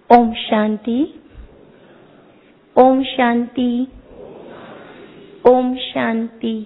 ओम शांति, ओम शांति, ओम शांति।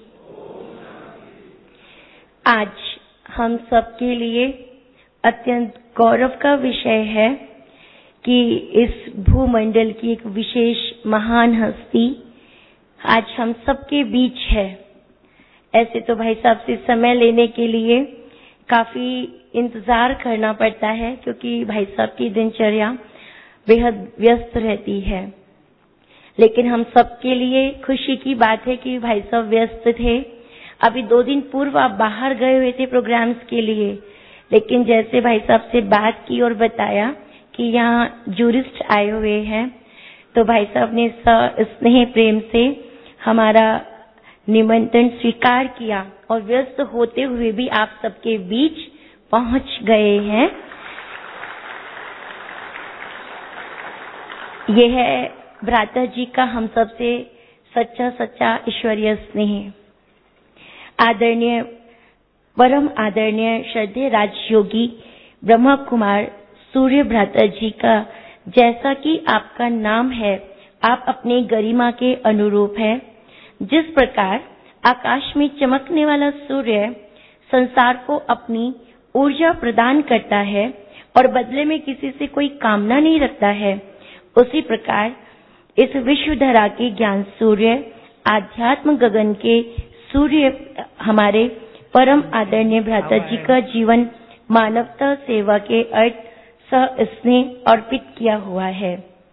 आज हम सबके लिए अत्यंत गौरव का विषय है कि इस भूमंडल की एक विशेष महान हस्ती आज हम सबके बीच है। ऐसे तो भाई साहब से समय लेने के लिए काफी इंतजार करना पड़ता है, क्योंकि भाई साहब की दिनचर्या बेहद व्यस्त रहती है। लेकिन हम सबके लिए खुशी की बात है कि भाई साहब व्यस्त थे। अभी 2 दिन पूर्व आप बाहर गए हुए थे प्रोग्राम्स के लिए, लेकिन जैसे भाई साहब से बात की और बताया कि यहाँ जूरिस्ट आए हुए हैं, तो भाई साहब ने स्नेह प्रेम से हमारा निमंत्रण स्वीकार किया और व्यस्त होते हुए भी आप सबके बीच पहुंच गए हैं। यह है भ्राता जी का हम सबसे सच्चा ईश्वरीय स्नेह। आदरणीय, परम आदरणीय श्रद्धेय राजयोगी ब्रह्मा कुमार सूर्य भ्राता जी का, जैसा कि आपका नाम है, आप अपने गरिमा के अनुरूप है। जिस प्रकार आकाश में चमकने वाला सूर्य संसार को अपनी ऊर्जा प्रदान करता है और बदले में किसी से कोई कामना नहीं रखता है, उसी प्रकार इस विश्वधरा के ज्ञान सूर्य, आध्यात्म गगन के सूर्य हमारे परम आदरणीय भ्राता जी का जीवन मानवता सेवा के अर्थ सह स्नेह अर्पित किया हुआ है।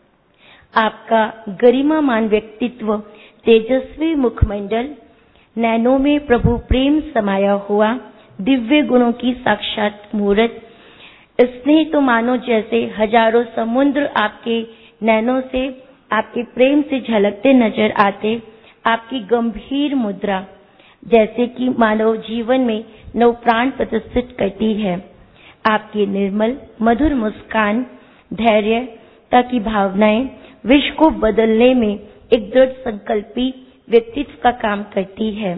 आपका गरिमामान व्यक्तित्व, तेजस्वी मुखमंडल, नैनों में प्रभु प्रेम समाया हुआ दिव्य गुणों की साक्षात मूर्त, स्नेह तो मानो जैसे हजारों समुद्र आपके नैनों से, आपके प्रेम से झलकते नजर आते। आपकी गंभीर मुद्रा जैसे कि मानव जीवन में नव प्राण प्रतिष्ठित करती है। आपकी निर्मल मधुर मुस्कान धैर्यता की भावनाएं विश्व को बदलने में एक दृढ़ संकल्पी व्यक्तित्व का काम करती है।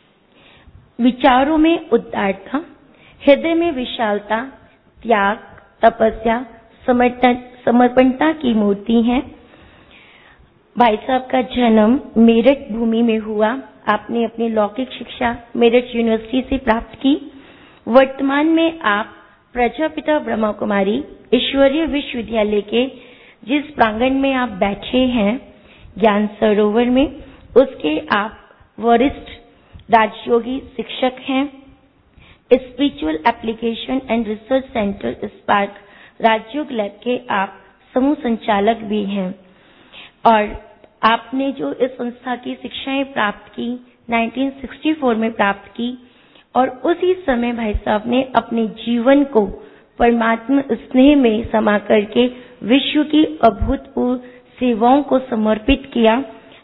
विचारों में उदारता, हृदय में विशालता, त्याग, तपस्या, समर्पणता की मूर्ति है। भाई साहब का जन्म मेरठ भूमि में हुआ। आपने अपनी लौकिक शिक्षा मेरठ यूनिवर्सिटी से प्राप्त की। वर्तमान में आप प्रजापिता ब्रह्मा कुमारी ईश्वरीय विश्वविद्यालय के जिस प्रांगण में आप बैठे हैं, ज्ञान सरोवर में, उसके आप वरिष्ठ राजयोगी शिक्षक हैं। Spiritual application and research centre spark Rajyoga lab के आप समूह संचालक भी हैं। और आपने जो इस संस्था की शिक्षाएं प्राप्त की 1964 में प्राप्त की, और उसी समय भाई साहब ने अपने जीवन को परमात्मा स्नेह में समा करके विश्व की अभूतपूर्व सेवाओं को समर्पित किया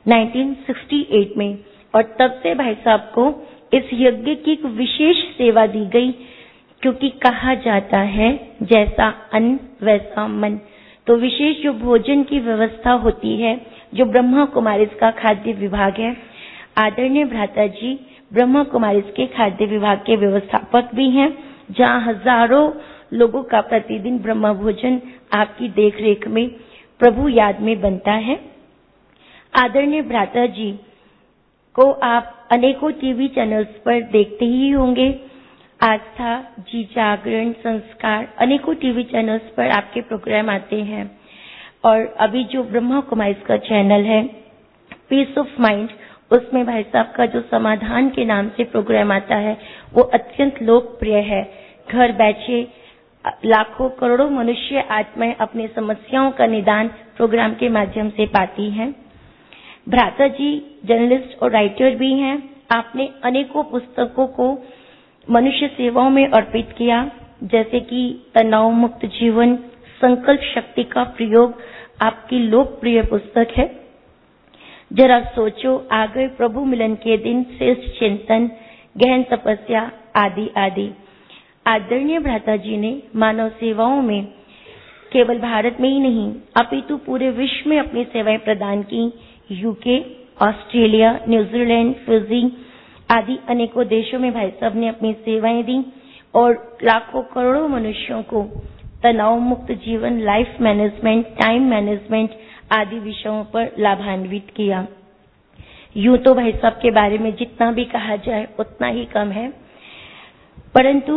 1968 में। और तब से भाई साहब को इस यज्ञ की एक विशेष सेवा दी गई, क्योंकि कहा जाता है जैसा अन्न वैसा मन। तो विशेष जो भोजन की व्यवस्था होती है, जो ब्रह्मा कुमारीज का खाद्य विभाग है, आदरणीय भ्राता जी ब्रह्मा कुमारीज के खाद्य विभाग के व्यवस्थापक भी हैं, जहां हजारों लोगों का प्रतिदिन ब्रह्मा भोजन आपकी देखरेख में प्रभु याद में बनता है। आदरणीय भ्राता जी को आप अनेकों टीवी चैनल्स पर देखते ही होंगे। आस्था, जी जागरण, संस्कार, अनेकों टीवी चैनल्स पर आपके प्रोग्राम आते हैं। और अभी जो ब्रह्मा कुमारीज का चैनल है पीस ऑफ माइंड, उसमें भाई साहब का जो समाधान के नाम से प्रोग्राम आता है, वो अत्यंत लोकप्रिय है। घर बैठे लाखों करोड़ों मनुष्य आत्माएं अपनी समस्याओं का निदान प्रोग्राम के माध्यम से पाती हैं। भ्राता जी जर्नलिस्ट और राइटर भी हैं। आपने अनेकों पुस्तकों को मनुष्य सेवाओं में अर्पित किया, जैसे कि तनाव मुक्त जीवन, संकल्प शक्ति का प्रयोग आपकी लोकप्रिय पुस्तक है। जरा सोचो, आ गए प्रभु मिलन के दिन, श्रेष्ठ चिंतन, गहन तपस्या आदि आदि। आदरणीय भ्राता जी ने मानव सेवाओं में केवल भारत में ही नहीं अपितु पूरे विश्व में अपनी सेवाएं प्रदान की। यूके, ऑस्ट्रेलिया, न्यूजीलैंड, फिजी आदि अनेकों देशों में भाई साहब ने अपनी सेवाएं दी और लाखों करोड़ों मनुष्यों को तनाव मुक्त जीवन, लाइफ मैनेजमेंट, टाइम मैनेजमेंट आदि विषयों पर लाभान्वित किया। यूं तो भाई साहब के बारे में जितना भी कहा जाए उतना ही कम है, परंतु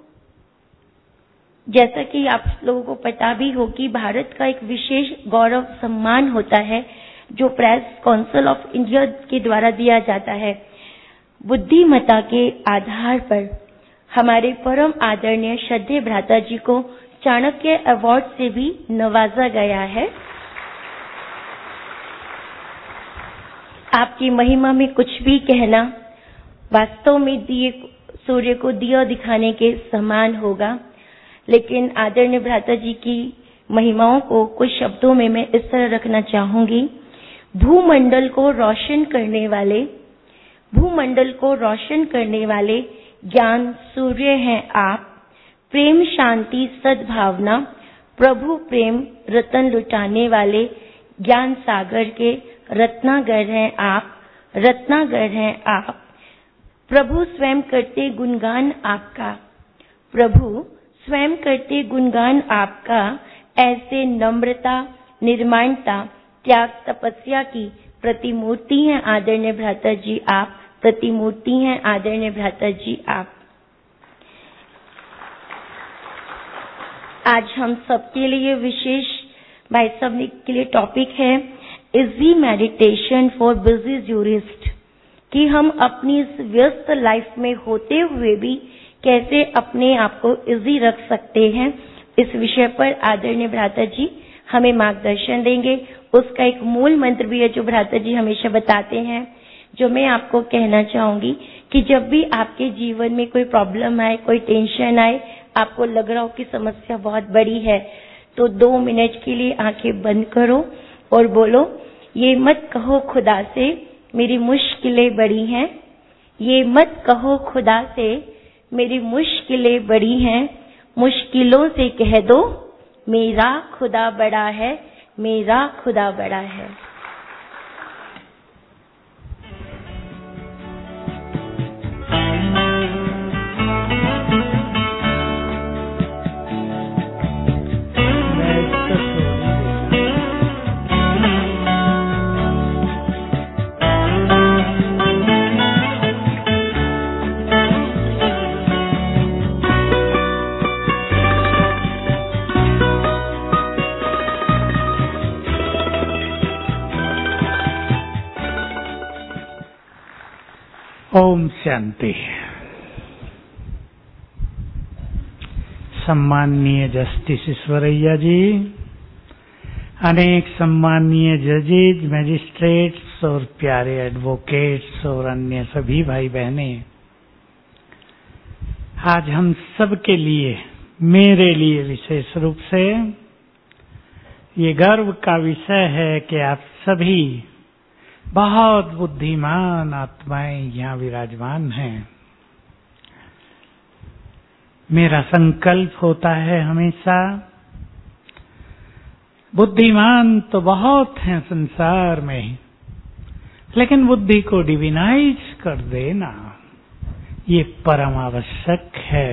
जैसा कि आप लोगों को पता भी हो कि भारत का एक विशेष गौरव सम्मान होता है जो प्रेस काउंसिल ऑफ इंडिया के द्वारा दिया जाता है। बुद्धिमत्ता के आधार पर हमारे परम आदरणीय श्रद्धेय भ्राता जी को चाणक्य अवार्ड से भी नवाजा गया है। आपकी महिमा में कुछ भी कहना वास्तव में दिए सूर्य को दिया दिखाने के समान होगा, लेकिन आदरणीय भ्राता जी की महिमाओं को कुछ शब्दों में मैं इस तरह रखना चाहूंगी। भूमंडल को रोशन करने वाले ज्ञान सूर्य हैं आप, प्रेम शांति सद्भावना प्रभु प्रेम रतन लुटाने वाले ज्ञान सागर के रत्नागर हैं आप। प्रभु स्वयं करते गुणगान आपका, ऐसे नम्रता, निर्माणता, त्याग, तपस्या की प्रतिमूर्ति हैं आदरणीय भ्राता जी आप, प्रतिमूर्ति हैं आदरणीय भ्राता जी आप। आज हम सबके लिए विशेष भाई साहब के लिए टॉपिक है easy meditation for busy jurist, कि हम अपनी इस व्यस्त लाइफ में होते हुए भी कैसे अपने आप को इजी रख सकते हैं। इस विषय पर आदरणीय भ्राता जी हमें मार्गदर्शन देंगे। उसका एक मूल मंत्र भी है जो भ्राता जी हमेशा बताते हैं, जो मैं आपको कहना चाहूंगी कि जब भी आपके जीवन में कोई प्रॉब्लम आए, कोई टेंशन आए, आपको लग रहा हो कि समस्या बहुत बड़ी है, तो 2 मिनट के लिए आंखें बंद करो और बोलो, ये मत कहो खुदा से मेरी मुश्किलें बड़ी हैं, ये मत कहो खुदा से मेरी मुश्किलें बड़ी हैं, मुश्किलों से कह दो मेरा खुदा बड़ा है, मेरा खुदा बड़ा है। ओम शांति। सम्माननीय जस्टिस ईश्वरैया जी, अनेक सम्माननीय जजेज, मैजिस्ट्रेट्स और प्यारे एडवोकेट्स और अन्य सभी भाई बहनें, आज हम सब के लिए, मेरे लिए विशेष रूप से ये गर्व का विषय है कि आप सभी बहुत बुद्धिमान आत्माएं यहाँ विराजमान हैं। मेरा संकल्प होता है हमेशा, बुद्धिमान तो बहुत हैं संसार में, लेकिन बुद्धि को डिविनाइज कर देना ये परम आवश्यक है।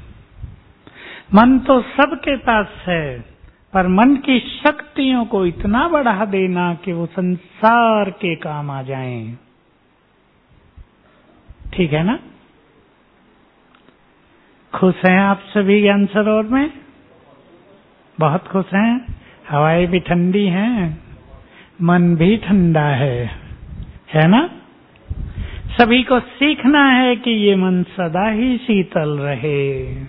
मन तो सबके पास है, पर मन की शक्तियों को इतना बढ़ा देना कि वो संसार के काम आ जाएं। ठीक है ना? खुश हैं आप सभी ज्ञान सरोवर में? बहुत खुश हैं? हवाएं भी ठंडी हैं, मन भी ठंडा है ना? सभी को सीखना है कि ये मन सदा ही शीतल रहे।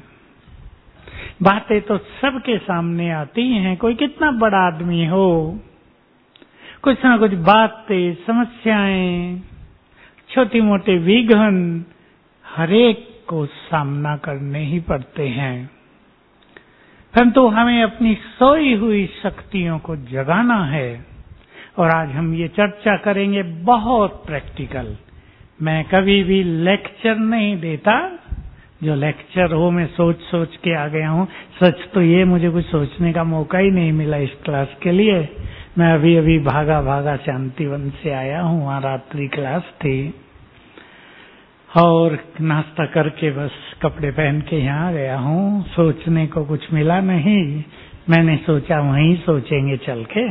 बातें तो सबके सामने आती हैं, कोई कितना बड़ा आदमी हो, कुछ ना कुछ बातें, समस्याएं, छोटी मोटे विघ्न हरेक को सामना करने ही पड़ते हैं, परंतु हमें अपनी सोई हुई शक्तियों को जगाना है। और आज हम ये चर्चा करेंगे बहुत प्रैक्टिकल। मैं कभी भी लेक्चर नहीं देता, जो लेक्चर हो मैं सोच सोच के आ गया हूँ। सच तो ये, मुझे कुछ सोचने का मौका ही नहीं मिला इस क्लास के लिए। मैं अभी अभी भागा भागा शांतिवन से आया हूँ, वहाँ रात्रि क्लास थी। और नाश्ता करके बस कपड़े पहन के यहाँ गया हूँ। सोचने को कुछ मिला नहीं, मैंने सोचा वहीं सोचेंगे चल के।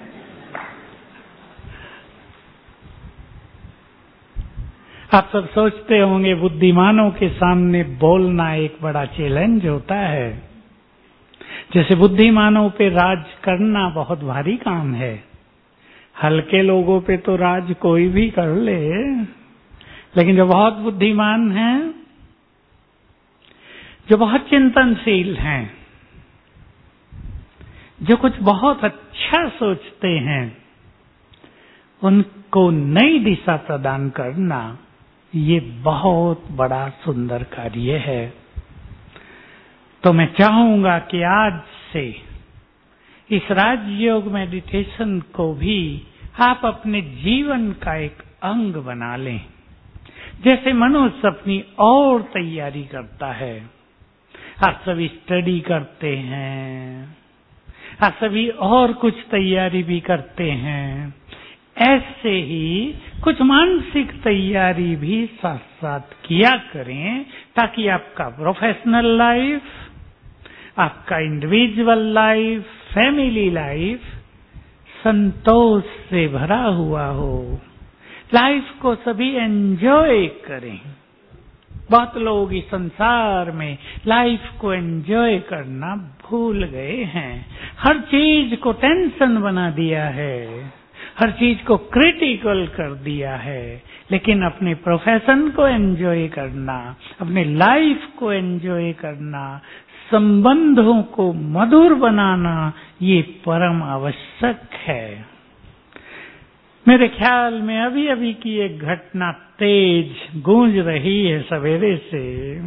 आप सब सोचते होंगे बुद्धिमानों के सामने बोलना एक बड़ा चैलेंज होता है। जैसे बुद्धिमानों पे राज करना बहुत भारी काम है। हल्के लोगों पे तो राज कोई भी कर ले, लेकिन जो बहुत बुद्धिमान हैं, जो बहुत चिंतनशील हैं, जो कुछ बहुत अच्छा सोचते हैं, उनको नई दिशा प्रदान करना ये बहुत बड़ा सुंदर कार्य है। तो मैं चाहूंगा कि आज से इस राजयोग मेडिटेशन को भी आप अपने जीवन का एक अंग बना लें। जैसे मनुष्य अपनी और तैयारी करता है, आप सभी स्टडी करते हैं, आप सभी और कुछ तैयारी भी करते हैं, ऐसे ही कुछ मानसिक तैयारी भी साथ साथ किया करें, ताकि आपका प्रोफेशनल लाइफ, आपका इंडिविजुअल लाइफ, फैमिली लाइफ संतोष से भरा हुआ हो। लाइफ को सभी एंजॉय करें। बहुत लोग इस संसार में लाइफ को एंजॉय करना भूल गए हैं। हर चीज को टेंशन बना दिया है, हर चीज को क्रिटिकल कर दिया है, लेकिन अपने प्रोफेशन को एंजॉय करना, अपने लाइफ को एंजॉय करना, संबंधों को मधुर बनाना, ये परम आवश्यक है। मेरे ख्याल में अभी अभी की एक घटना तेज गूंज रही है। सवेरे से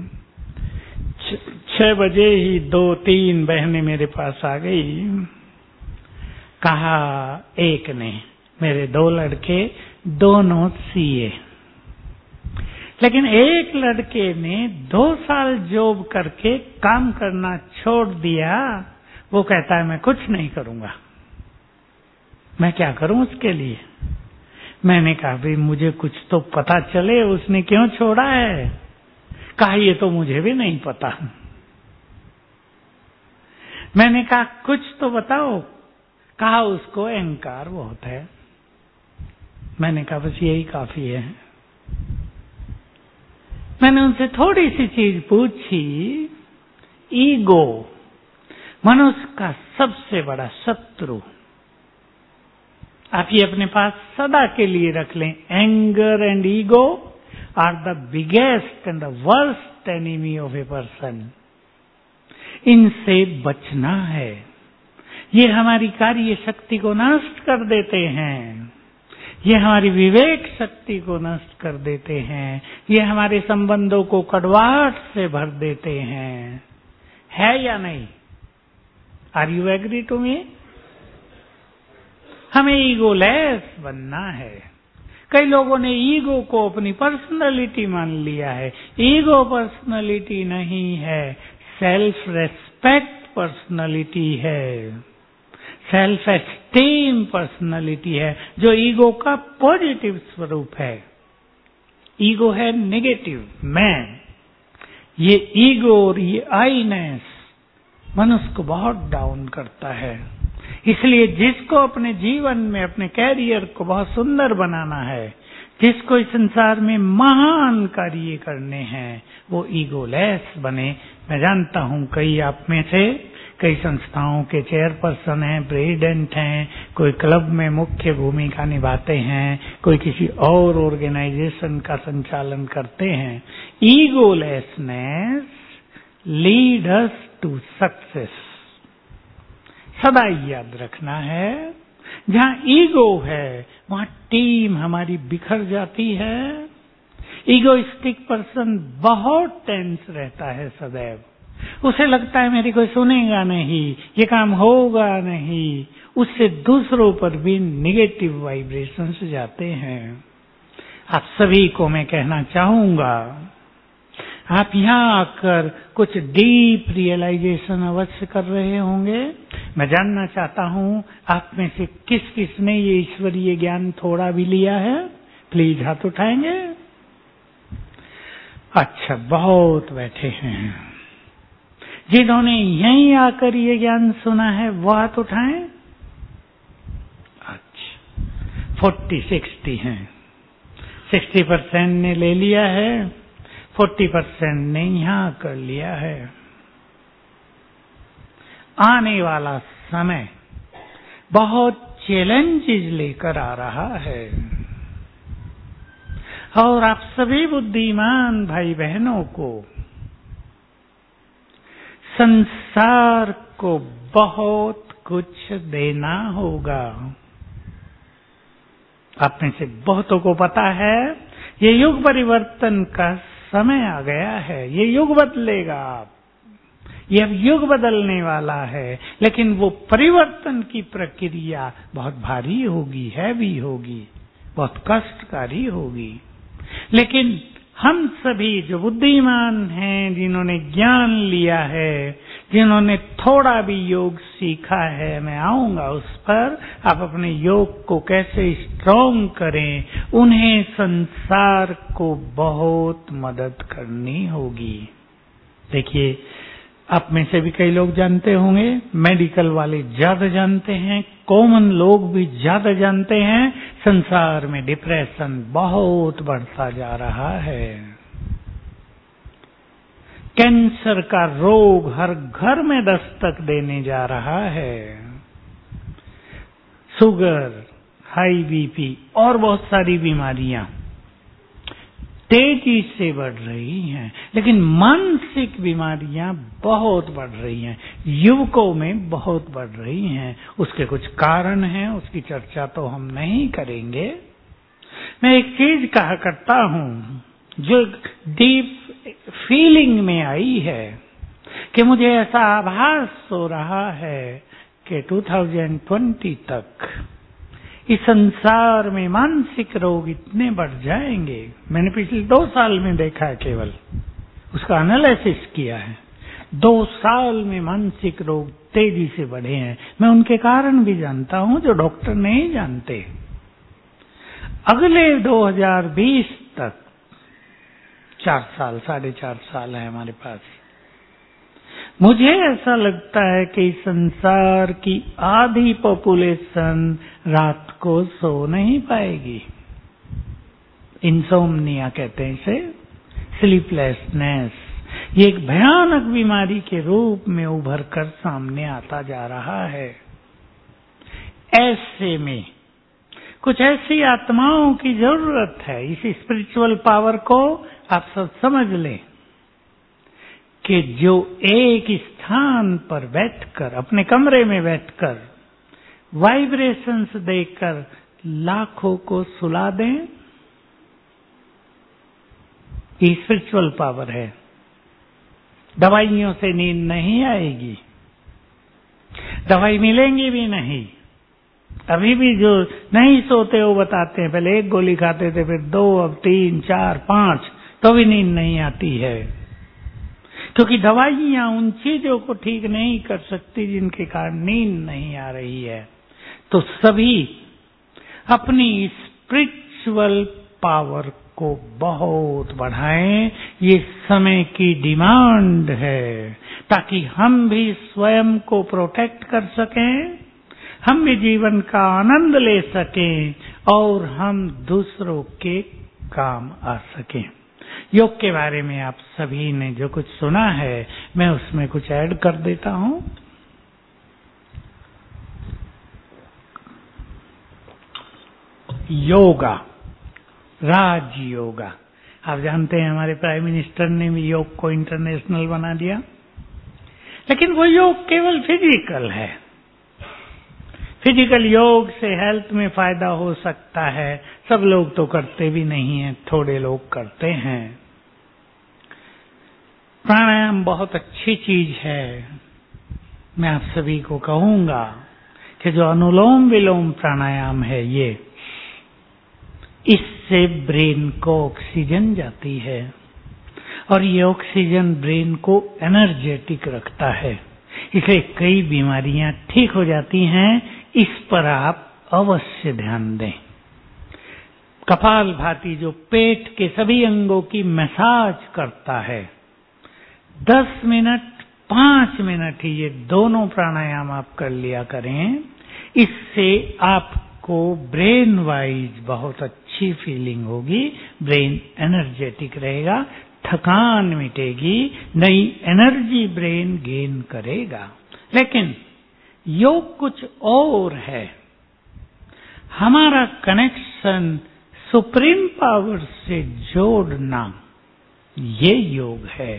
6 बजे ही 2-3 बहनें मेरे पास आ गई। कहा एक ने, मेरे 2 लड़के दोनों सीए, लेकिन एक लड़के ने 2 साल जॉब करके काम करना छोड़ दिया। वो कहता है मैं कुछ नहीं करूंगा, मैं क्या करूं उसके लिए। मैंने कहा भाई मुझे कुछ तो पता चले उसने क्यों छोड़ा है। कहा ये तो मुझे भी नहीं पता। मैंने कहा कुछ तो बताओ। कहा उसको अहंकार बहुत है। मैंने कहा बस यही काफी है। मैंने उनसे थोड़ी सी चीज पूछी। ईगो मनुष्य का सबसे बड़ा शत्रु, आप ये अपने पास सदा के लिए रख लें। Anger and ego are the biggest and the worst enemy of a person. इनसे बचना है। ये हमारी कार्य शक्ति को नष्ट कर देते हैं, ये हमारी विवेक शक्ति को नष्ट कर देते हैं, ये हमारे संबंधों को कड़वाहट से भर देते हैं। है या नहीं? Are you agree to me? हमें ईगोलेस बनना है। कई लोगों ने ईगो को अपनी पर्सनालिटी मान लिया है। ईगो पर्सनालिटी नहीं है, सेल्फ रेस्पेक्ट पर्सनालिटी है, सेल्फ एस्टीम पर्सनालिटी है, जो ईगो का पॉजिटिव स्वरूप है। ईगो है नेगेटिव मैं। ये ईगो और ये आईनेस मनुष्य को बहुत डाउन करता है। इसलिए जिसको अपने जीवन में अपने कैरियर को बहुत सुंदर बनाना है, जिसको इस संसार में महान कार्य करने हैं, वो ईगोलेस बने। मैं जानता हूं कई आप में से कई संस्थाओं के चेयरपर्सन हैं, प्रेसिडेंट हैं, कोई क्लब में मुख्य भूमिका निभाते हैं, कोई किसी और ऑर्गेनाइजेशन का संचालन करते हैं। Egolessness lead us to success. सदा याद रखना है, जहां ईगो है वहां टीम हमारी बिखर जाती है। ईगोइस्टिक पर्सन बहुत टेंस रहता है सदैव। उसे लगता है मेरी कोई सुनेगा नहीं, ये काम होगा नहीं। उससे दूसरों पर भी निगेटिव वाइब्रेशंस जाते हैं। आप सभी को मैं कहना चाहूंगा, आप यहाँ आकर कुछ डीप रियलाइजेशन अवश्य कर रहे होंगे। मैं जानना चाहता हूँ आप में से किस किस ने ये ईश्वरीय ज्ञान थोड़ा भी लिया है। प्लीज हाथ उठाएंगे। अच्छा, बहुत बैठे हैं। जिन्होंने यहीं आकर ये ज्ञान सुना है वो हाथ उठाएं। अच्छा, 40-60 हैं। 60% ने ले लिया है, 40% ने यहां कर लिया है। आने वाला समय बहुत चैलेंजेस लेकर आ रहा है और आप सभी बुद्धिमान भाई बहनों को संसार को बहुत कुछ देना होगा। आप में से बहुतों को पता है ये युग परिवर्तन का समय आ गया है। ये युग बदलेगा, ये अब युग बदलने वाला है, लेकिन वो परिवर्तन की प्रक्रिया बहुत भारी होगी, हैवी होगी, बहुत कष्टकारी होगी। लेकिन हम सभी जो बुद्धिमान हैं, जिन्होंने ज्ञान लिया है, जिन्होंने थोड़ा भी योग सीखा है, मैं आऊंगा उस पर, आप अपने योग को कैसे स्ट्रॉन्ग करें, उन्हें संसार को बहुत मदद करनी होगी। देखिए, आप में से भी कई लोग जानते होंगे, मेडिकल वाले ज्यादा जानते हैं, कॉमन लोग भी ज्यादा जानते हैं, संसार में डिप्रेशन बहुत बढ़ता जा रहा है। कैंसर का रोग हर घर में दस्तक देने जा रहा है। शुगर, हाई बीपी और बहुत सारी बीमारियां तेजी से बढ़ रही हैं, लेकिन मानसिक बीमारियां बहुत बढ़ रही हैं, युवकों में बहुत बढ़ रही हैं। उसके कुछ कारण हैं, उसकी चर्चा तो हम नहीं करेंगे। मैं एक चीज कहा करता हूं जो डीप फीलिंग में आई है कि मुझे ऐसा आभास हो रहा है कि 2020 तक इस संसार में मानसिक रोग इतने बढ़ जाएंगे। मैंने पिछले 2 साल में देखा है, केवल उसका एनालिसिस किया है। 2 साल में मानसिक रोग तेजी से बढ़े हैं। मैं उनके कारण भी जानता हूं जो डॉक्टर नहीं जानते। अगले 2020 तक 4 साल, 4.5 साल है हमारे पास। मुझे ऐसा लगता है कि संसार की आधी पॉपुलेशन रात को सो नहीं पाएगी। इंसोम्निया कहते हैं इसे, स्लीपलेसनेस। ये एक भयानक बीमारी के रूप में उभर कर सामने आता जा रहा है। ऐसे में कुछ ऐसी आत्माओं की जरूरत है। इस स्पिरिचुअल पावर को आप सब समझ लें कि जो एक स्थान पर बैठकर, अपने कमरे में बैठकर वाइब्रेशंस देकर लाखों को सुला दें, ये स्पिरिचुअल पावर है। दवाइयों से नींद नहीं आएगी, दवाई मिलेंगी भी नहीं। अभी भी जो नहीं सोते वो बताते हैं, पहले 1 गोली खाते थे, फिर 2, अब 3, 4, 5, तो भी नींद नहीं आती है, क्योंकि दवाइयां उन चीजों को ठीक नहीं कर सकती जिनके कारण नींद नहीं आ रही है। तो सभी अपनी स्पिरिचुअल पावर को बहुत बढ़ाएं, ये समय की डिमांड है, ताकि हम भी स्वयं को प्रोटेक्ट कर सकें, हम भी जीवन का आनंद ले सकें और हम दूसरों के काम आ सकें। योग के बारे में आप सभी ने जो कुछ सुना है, मैं उसमें कुछ ऐड कर देता हूं। योगा, राज योगा, आप जानते हैं हमारे प्राइम मिनिस्टर ने भी योग को इंटरनेशनल बना दिया। लेकिन वो योग केवल फिजिकल है। फिजिकल योग से हेल्थ में फायदा हो सकता है, सब लोग तो करते भी नहीं हैं, थोड़े लोग करते हैं। प्राणायाम बहुत अच्छी चीज है। मैं आप सभी को कहूंगा कि जो अनुलोम विलोम प्राणायाम है, ये इससे ब्रेन को ऑक्सीजन जाती है और ये ऑक्सीजन ब्रेन को एनर्जेटिक रखता है, इसलिए कई बीमारियां ठीक हो जाती हैं। इस पर आप अवश्य ध्यान दें। कपालभाति जो पेट के सभी अंगों की मसाज करता है, 10 मिनट 5 मिनट ही ये दोनों प्राणायाम आप कर लिया करें। इससे आपको ब्रेन वाइज बहुत अच्छी फीलिंग होगी, ब्रेन एनर्जेटिक रहेगा, थकान मिटेगी, नई एनर्जी ब्रेन गेन करेगा। लेकिन योग कुछ और है। हमारा कनेक्शन सुप्रीम पावर से जोड़ना, ये योग है।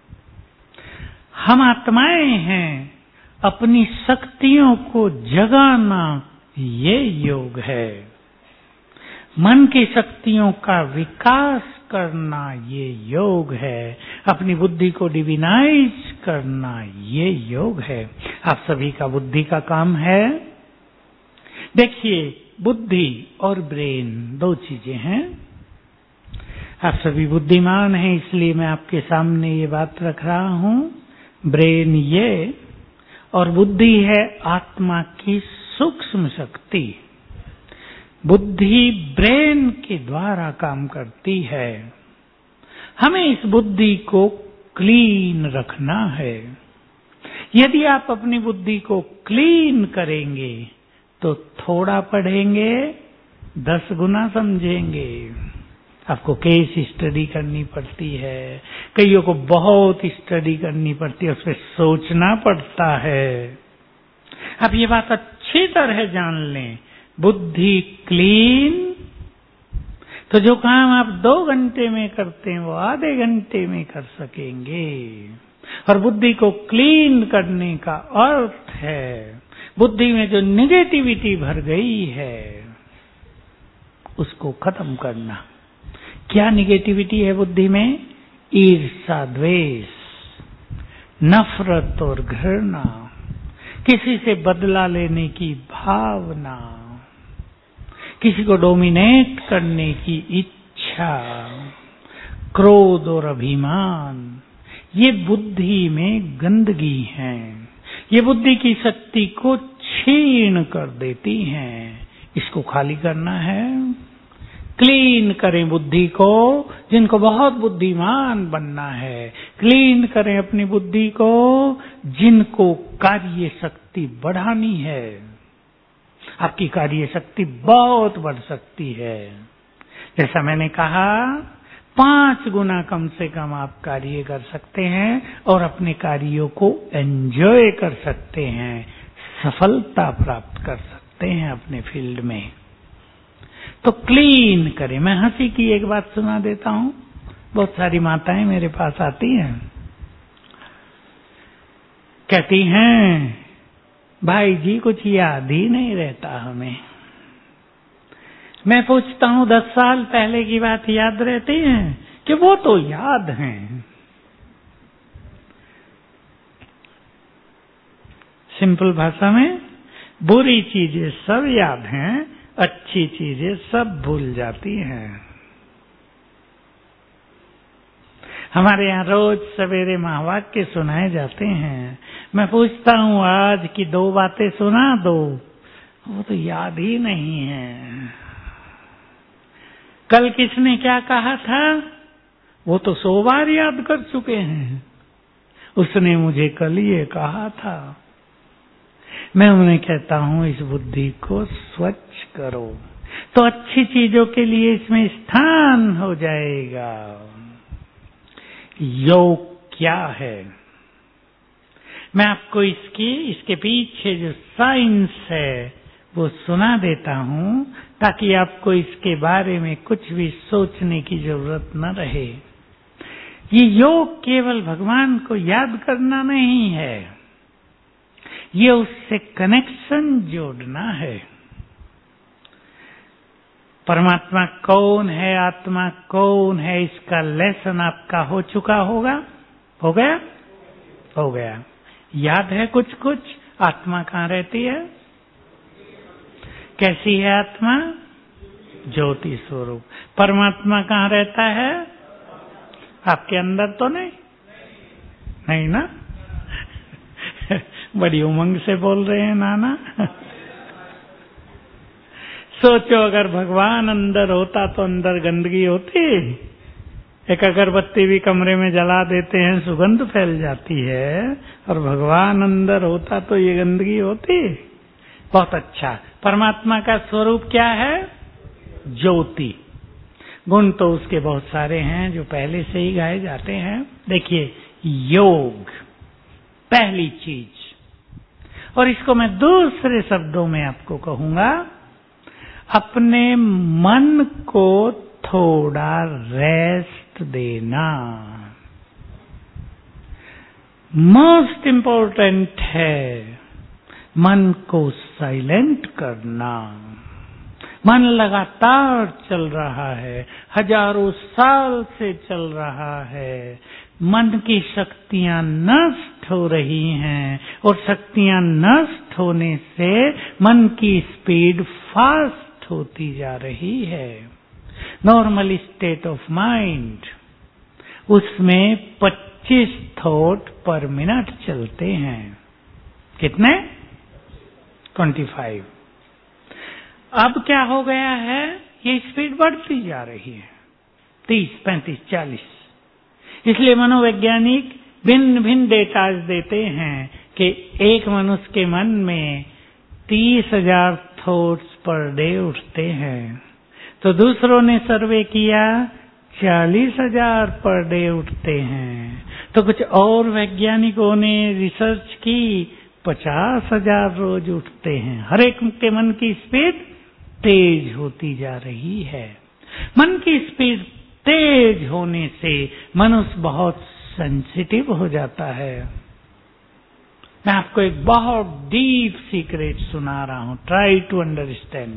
हम आत्माएं हैं, अपनी शक्तियों को जगाना, ये योग है। मन की शक्तियों का विकास करना, ये योग है। अपनी बुद्धि को डिविनाइज करना, ये योग है। आप सभी का बुद्धि का काम है। देखिए, बुद्धि और ब्रेन 2 चीजें हैं। आप सभी बुद्धिमान हैं, इसलिए मैं आपके सामने ये बात रख रहा हूं। ब्रेन ये और बुद्धि है आत्मा की सूक्ष्म शक्ति। बुद्धि ब्रेन के द्वारा काम करती है। हमें इस बुद्धि को क्लीन रखना है। यदि आप अपनी बुद्धि को क्लीन करेंगे तो थोड़ा पढ़ेंगे, 10 गुना समझेंगे। आपको केस स्टडी करनी पड़ती है, कईयों को बहुत स्टडी करनी पड़ती है, उस पर सोचना पड़ता है। आप ये बात अच्छी तरह जान लें, बुद्धि क्लीन तो जो काम आप 2 घंटे में करते हैं वो आधे घंटे में कर सकेंगे। और बुद्धि को क्लीन करने का अर्थ है बुद्धि में जो निगेटिविटी भर गई है उसको खत्म करना। क्या निगेटिविटी है बुद्धि में? ईर्ष्या, द्वेष, नफरत और घृणा, किसी से बदला लेने की भावना, किसी को डोमिनेट करने की इच्छा, क्रोध और अभिमान, ये बुद्धि में गंदगी है। ये बुद्धि की शक्ति को क्षीण कर देती हैं। इसको खाली करना है। क्लीन करें बुद्धि को। जिनको बहुत बुद्धिमान बनना है, क्लीन करें अपनी बुद्धि को। जिनको कार्य शक्ति बढ़ानी है, आपकी कार्य शक्ति बहुत बढ़ सकती है। जैसा मैंने कहा, 5 गुना कम से कम आप कार्य कर सकते हैं और अपने कार्यों को एंजॉय कर सकते हैं, सफलता प्राप्त कर सकते हैं अपने फील्ड में। तो क्लीन करें। मैं हंसी की एक बात सुना देता हूं। बहुत सारी माताएं मेरे पास आती हैं, कहती हैं भाई जी कुछ याद ही नहीं रहता हमें। मैं पूछता हूं 10 साल पहले की बात याद रहती है कि वो तो याद हैं। सिंपल भाषा में, बुरी चीजें सब याद हैं, अच्छी चीजें सब भूल जाती हैं। हमारे यहाँ रोज सवेरे महावाक्य सुनाए जाते हैं। मैं पूछता हूँ आज की 2 बातें सुना दो, वो तो याद ही नहीं है। कल किसने क्या कहा था, वो तो 100 बार याद कर चुके हैं। उसने मुझे कल ये कहा था। मैं उन्हें कहता हूं इस बुद्धि को स्वच्छ करो तो अच्छी चीजों के लिए इसमें स्थान हो जाएगा। योग क्या है? मैं आपको इसके पीछे जो साइंस है वो सुना देता हूं ताकि आपको इसके बारे में कुछ भी सोचने की जरूरत न रहे। ये योग केवल भगवान को याद करना नहीं है, ये उससे कनेक्शन जोड़ना है। परमात्मा कौन है, आत्मा कौन है, इसका लेसन आपका हो चुका होगा। हो गया? हो गया। याद है कुछ कुछ? आत्मा कहाँ रहती है? कैसी है आत्मा? ज्योति स्वरूप। परमात्मा कहाँ रहता है? आपके अंदर तो नहीं? नहीं ना? बड़ी उमंग से बोल रहे हैं नाना। सोचो अगर भगवान अंदर होता तो अंदर गंदगी होती? एक अगरबत्ती भी कमरे में जला देते हैं, सुगंध फैल जाती है, और भगवान अंदर होता तो ये गंदगी होती? बहुत अच्छा। परमात्मा का स्वरूप क्या है? ज्योति। गुण तो उसके बहुत सारे हैं जो पहले से ही गाए जाते हैं। देखिए, योग पहली चीज, और इसको मैं दूसरे शब्दों में आपको कहूंगा, अपने मन को थोड़ा रेस्ट देना। मोस्ट इंपॉर्टेंट है मन को साइलेंट करना। मन लगातार चल रहा है, हजारों साल से चल रहा है, मन की शक्तियां नष्ट हो रही हैं, और शक्तियां नष्ट होने से मन की स्पीड फास्ट होती जा रही है। नॉर्मल स्टेट ऑफ माइंड, उसमें 25 थॉट पर मिनट चलते हैं। कितने? 25। अब क्या हो गया है? ये स्पीड बढ़ती जा रही है, 30, 35, 40। इसलिए मनोवैज्ञानिक भिन्न भिन्न डेटाज देते हैं कि एक मनुष्य के मन में 30,000 थॉट्स पर डे उठते हैं, तो दूसरों ने सर्वे किया 40,000 पर डे उठते हैं, तो कुछ और वैज्ञानिकों ने रिसर्च की 50,000 रोज उठते हैं। हर एक के मन की स्पीड तेज होती जा रही है। मन की स्पीड तेज होने से मनुष्य बहुत सेंसिटिव हो जाता है। मैं आपको एक बहुत डीप सीक्रेट सुना रहा हूं, ट्राई टू अंडरस्टैंड।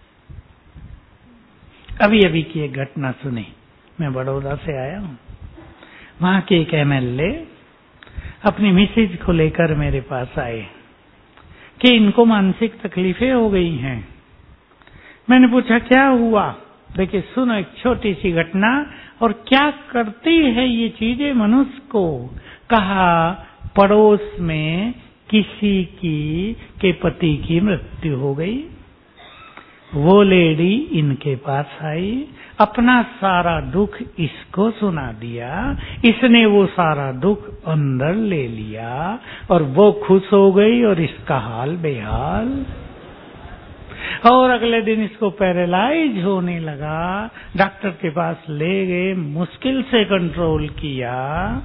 अभी अभी की एक घटना सुनी। मैं बड़ौदा से आया हूं, वहां के एक एमएलए अपनी मिसेज को लेकर मेरे पास आए कि इनको मानसिक तकलीफें हो गई हैं। मैंने पूछा क्या हुआ? देखिए सुनो, एक छोटी सी घटना, और क्या करती है ये चीजें मनुष्य को। कहा पड़ोस में किसी के पति की मृत्यु हो गई। वो लेडी इनके पास आई, अपना सारा दुख इसको सुना दिया, इसने वो सारा दुख अंदर ले लिया, और वो खुश हो गई और इसका हाल बेहाल। और अगले दिन इसको पैरालाइज होने लगा, डॉक्टर के पास ले गए, मुश्किल से कंट्रोल किया।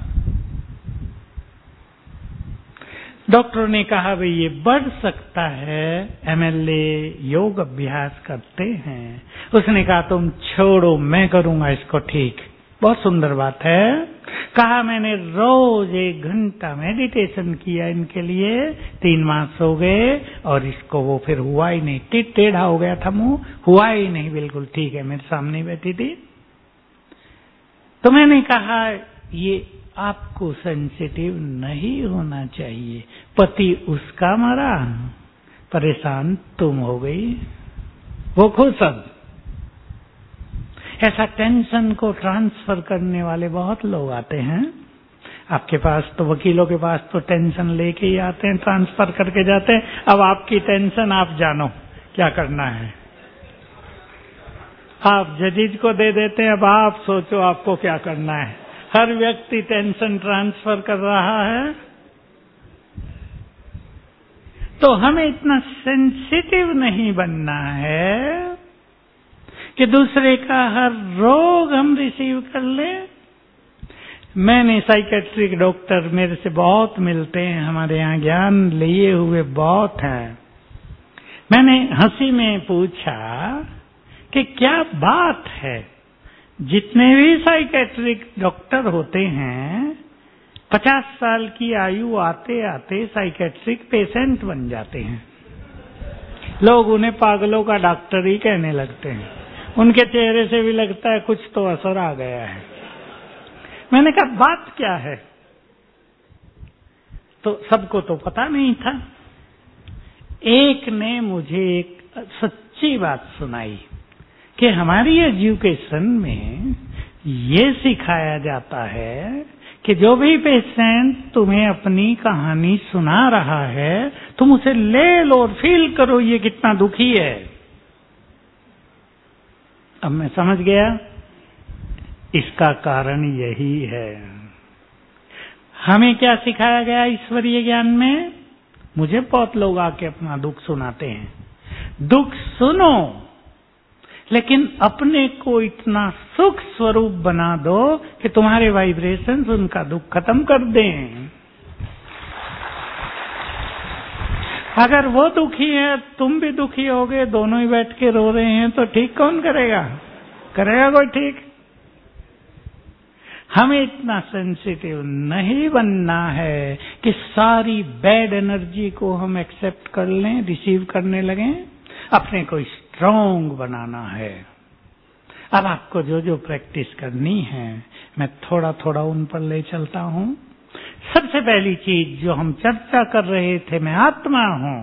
डॉक्टर ने कहा भाई ये बढ़ सकता है, एमएलए योग अभ्यास करते हैं। उसने कहा तुम छोड़ो, मैं करूंगा इसको ठीक। बहुत सुंदर बात है। कहा मैंने रोज 1 घंटा मेडिटेशन किया इनके लिए, 3 मास हो गए, और इसको वो फिर हुआ ही नहीं, टेढ़ा हो गया था मुंह, हुआ ही नहीं, बिल्कुल ठीक है, मेरे सामने बैठी थी। तो मैंने कहा ये आपको सेंसिटिव नहीं होना चाहिए। पति उसका मरा, परेशान तुम हो गई, वो खुश। अब ऐसा टेंशन को ट्रांसफर करने वाले बहुत लोग आते हैं आपके पास। तो वकीलों के पास तो टेंशन लेके ही आते हैं, ट्रांसफर करके जाते हैं। अब आपकी टेंशन आप जानो क्या करना है। आप जजेज को दे देते हैं, अब आप सोचो आपको क्या करना है। हर व्यक्ति टेंशन ट्रांसफर कर रहा है। तो हमें इतना सेंसिटिव नहीं बनना है कि दूसरे का हर रोग हम रिसीव कर लें। मैंने साइकेट्रिक डॉक्टर मेरे से बहुत मिलते हैं, हमारे यहाँ ज्ञान लिए हुए बहुत हैं। मैंने हंसी में पूछा कि क्या बात है, जितने भी साइकेट्रिक डॉक्टर होते हैं 50 साल की आयु आते आते साइकेट्रिक पेशेंट बन जाते हैं। लोग उन्हें पागलों का डॉक्टर ही कहने लगते हैं। उनके चेहरे से भी लगता है कुछ तो असर आ गया है। मैंने कहा बात क्या है? तो सबको तो पता नहीं था। एक ने मुझे एक सच्ची बात सुनाई कि हमारी एजुकेशन में ये सिखाया जाता है कि जो भी पेशेंट तुम्हें अपनी कहानी सुना रहा है, तुम उसे ले लो और फील करो ये कितना दुखी है। अब मैं समझ गया, इसका कारण यही है। हमें क्या सिखाया गया ईश्वरीय ज्ञान में? मुझे बहुत लोग आके अपना दुख सुनाते हैं। दुख सुनो, लेकिन अपने को इतना सुख स्वरूप बना दो कि तुम्हारे वाइब्रेशंस उनका दुख खत्म कर दें। अगर वो दुखी है, तुम भी दुखी होगे, दोनों ही बैठ के रो रहे हैं, तो ठीक कौन करेगा? करेगा कोई ठीक? हमें इतना सेंसिटिव नहीं बनना है कि सारी बैड एनर्जी को हम एक्सेप्ट कर लें, रिसीव करने लगें। अपने को स्ट्रांग बनाना है। अब आपको जो जो प्रैक्टिस करनी है, मैं थोड़ा थोड़ा उन पर ले चलता हूं। सबसे पहली चीज जो हम चर्चा कर रहे थे, मैं आत्मा हूं।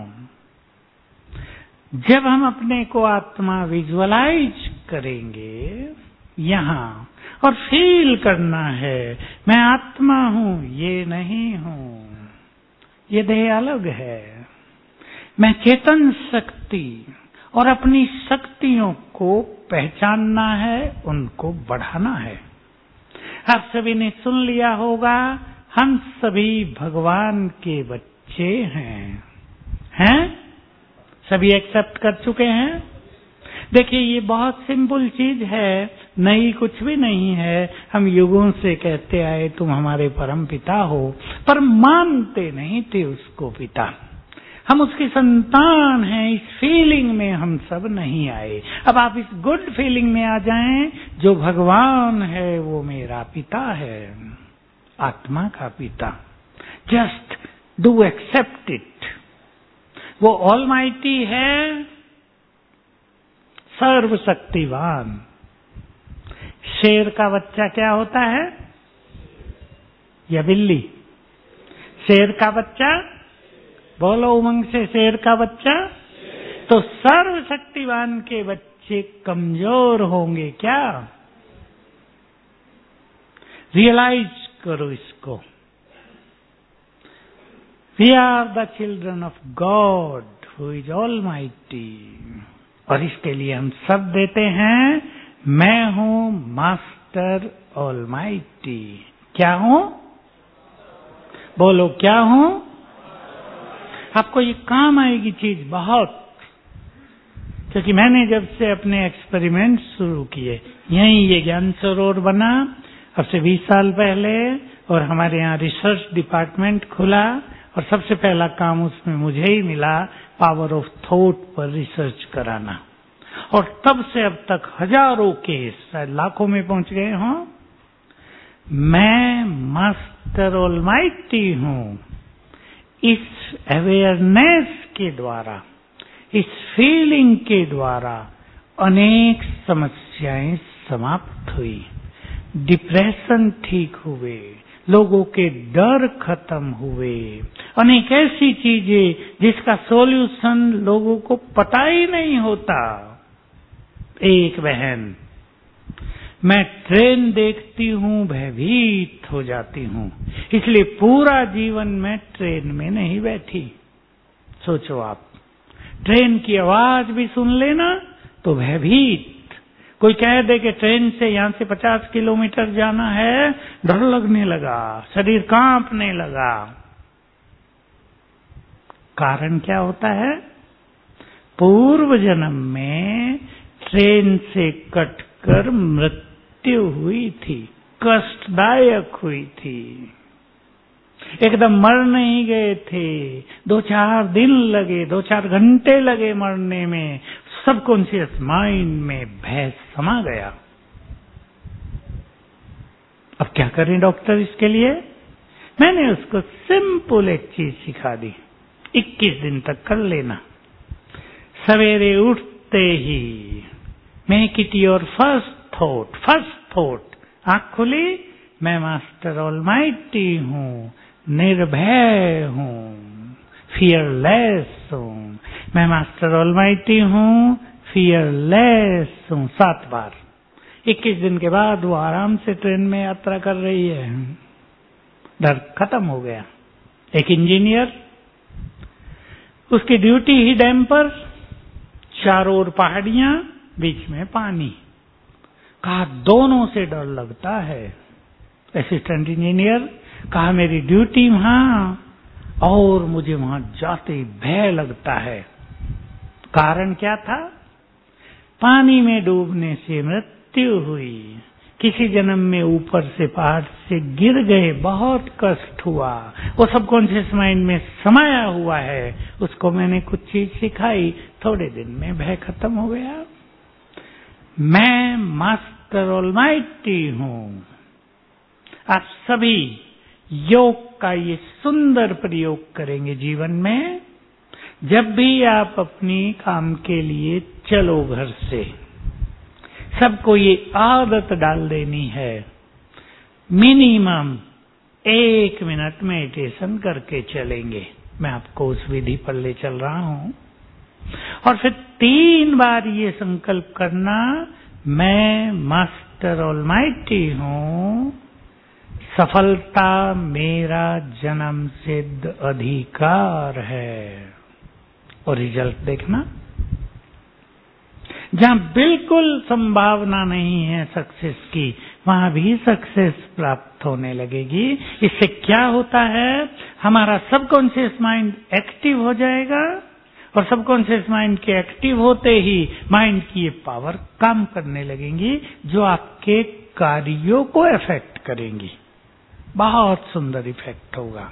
जब हम अपने को आत्मा विजुअलाइज करेंगे यहां, और फील करना है, मैं आत्मा हूं, ये नहीं हूं, ये देह अलग है। मैं चेतन शक्ति और अपनी शक्तियों को पहचानना है, उनको बढ़ाना है। आप सभी ने सुन लिया होगा, हम सभी भगवान के बच्चे हैं? सभी एक्सेप्ट कर चुके हैं? देखिए, ये बहुत सिंपल चीज है, नई कुछ भी नहीं है। हम युगों से कहते आए तुम हमारे परम पिता हो, पर मानते नहीं थे उसको पिता। हम उसकी संतान हैं, इस फीलिंग में हम सब नहीं आए। अब आप इस गुड फीलिंग में आ जाएं, जो भगवान है वो मेरा पिता है, आत्मा का पिता। Just do accept it. वो ऑलमाइटी है, सर्वशक्तिवान। शेर का बच्चा क्या होता है? या बिल्ली? शेर का बच्चा, बोलो उमंग से, शेर का बच्चा। तो सर्वशक्तिवान के बच्चे कमजोर होंगे क्या? रियलाइज करो इसको। We are the children of God who is almighty. और इसके लिए हम सब देते हैं, मैं हूं मास्टर ऑलमाइटी। क्या हूं? बोलो क्या हूं? आपको ये काम आएगी चीज बहुत, क्योंकि मैंने जब से अपने एक्सपेरिमेंट शुरू किए, यहीं ये ज्ञान सरोवर बना अब से 20 साल पहले, और हमारे यहाँ रिसर्च डिपार्टमेंट खुला, और सबसे पहला काम उसमें मुझे ही मिला, पावर ऑफ थॉट पर रिसर्च कराना। और तब से अब तक हजारों केस, शायद लाखों में पहुंच गए हों। मैं मास्टर ऑलमाइटी हूं। इस अवेयरनेस के द्वारा, इस फीलिंग के द्वारा अनेक समस्याएं समाप्त हुई, डिप्रेशन ठीक हुए, लोगों के डर खत्म हुए, अनेक ऐसी चीजें जिसका सॉल्यूशन लोगों को पता ही नहीं होता। एक बहन, मैं ट्रेन देखती हूं भयभीत हो जाती हूं, इसलिए पूरा जीवन मैं ट्रेन में नहीं बैठी। सोचो आप, ट्रेन की आवाज भी सुन लेना तो भयभीत। कोई कह दे कि ट्रेन से यहां से 50 किलोमीटर जाना है, डर लगने लगा, शरीर कांपने लगा। कारण क्या होता है? पूर्व जन्म में ट्रेन से कटकर मृत्यु हुई थी, कष्टदायक हुई थी। एकदम मर नहीं गए थे, 2-4 दिन लगे, 2-4 घंटे लगे मरने में। सबकॉन्शियस माइंड में भय समा गया। अब क्या करें डॉक्टर इसके लिए? मैंने उसको सिंपल एक चीज सिखा दी, 21 दिन तक कर लेना। सवेरे उठते ही make it your first thought. आंख खुली, मैं मास्टर ऑलमाइटी हूं, निर्भय हूं, फियरलेस हूं। मैं मास्टर ऑलमाइटी हूं, फियरलेस हूं। 7 बार। 21 दिन के बाद वो आराम से ट्रेन में यात्रा कर रही है, डर खत्म हो गया। एक इंजीनियर, उसकी ड्यूटी ही डैम पर, चारों ओर पहाड़ियां, बीच में पानी, कहा दोनों से डर लगता है। असिस्टेंट इंजीनियर कहा मेरी ड्यूटी वहां और मुझे वहां जाते ही भय लगता है। कारण क्या था? पानी में डूबने से मृत्यु हुई, किसी जन्म में ऊपर से पहाड़ से गिर गए, बहुत कष्ट हुआ, वो सबकॉन्शियस माइंड में समाया हुआ है। उसको मैंने कुछ चीज सिखाई, थोड़े दिन में भय खत्म हो गया। मैं मास्टर ऑलमाइटी हूं। आप सभी योग का ये सुंदर प्रयोग करेंगे जीवन में। जब भी आप अपनी काम के लिए चलो घर से, सबको ये आदत डाल देनी है, मिनिमम 1 मिनट मेडिटेशन करके चलेंगे। मैं आपको उस विधि पर ले चल रहा हूं। और फिर 3 बार ये संकल्प करना, मैं मास्टर ऑलमाइटी हूं, सफलता मेरा जन्म सिद्ध अधिकार है। और रिजल्ट देखना, जहां बिल्कुल संभावना नहीं है सक्सेस की, वहां भी सक्सेस प्राप्त होने लगेगी। इससे क्या होता है? हमारा सबकॉन्शियस माइंड एक्टिव हो जाएगा और सबकॉन्शियस माइंड के एक्टिव होते ही माइंड की ये पावर काम करने लगेंगी, जो आपके कार्यों को इफेक्ट करेंगी। बहुत सुंदर इफेक्ट होगा।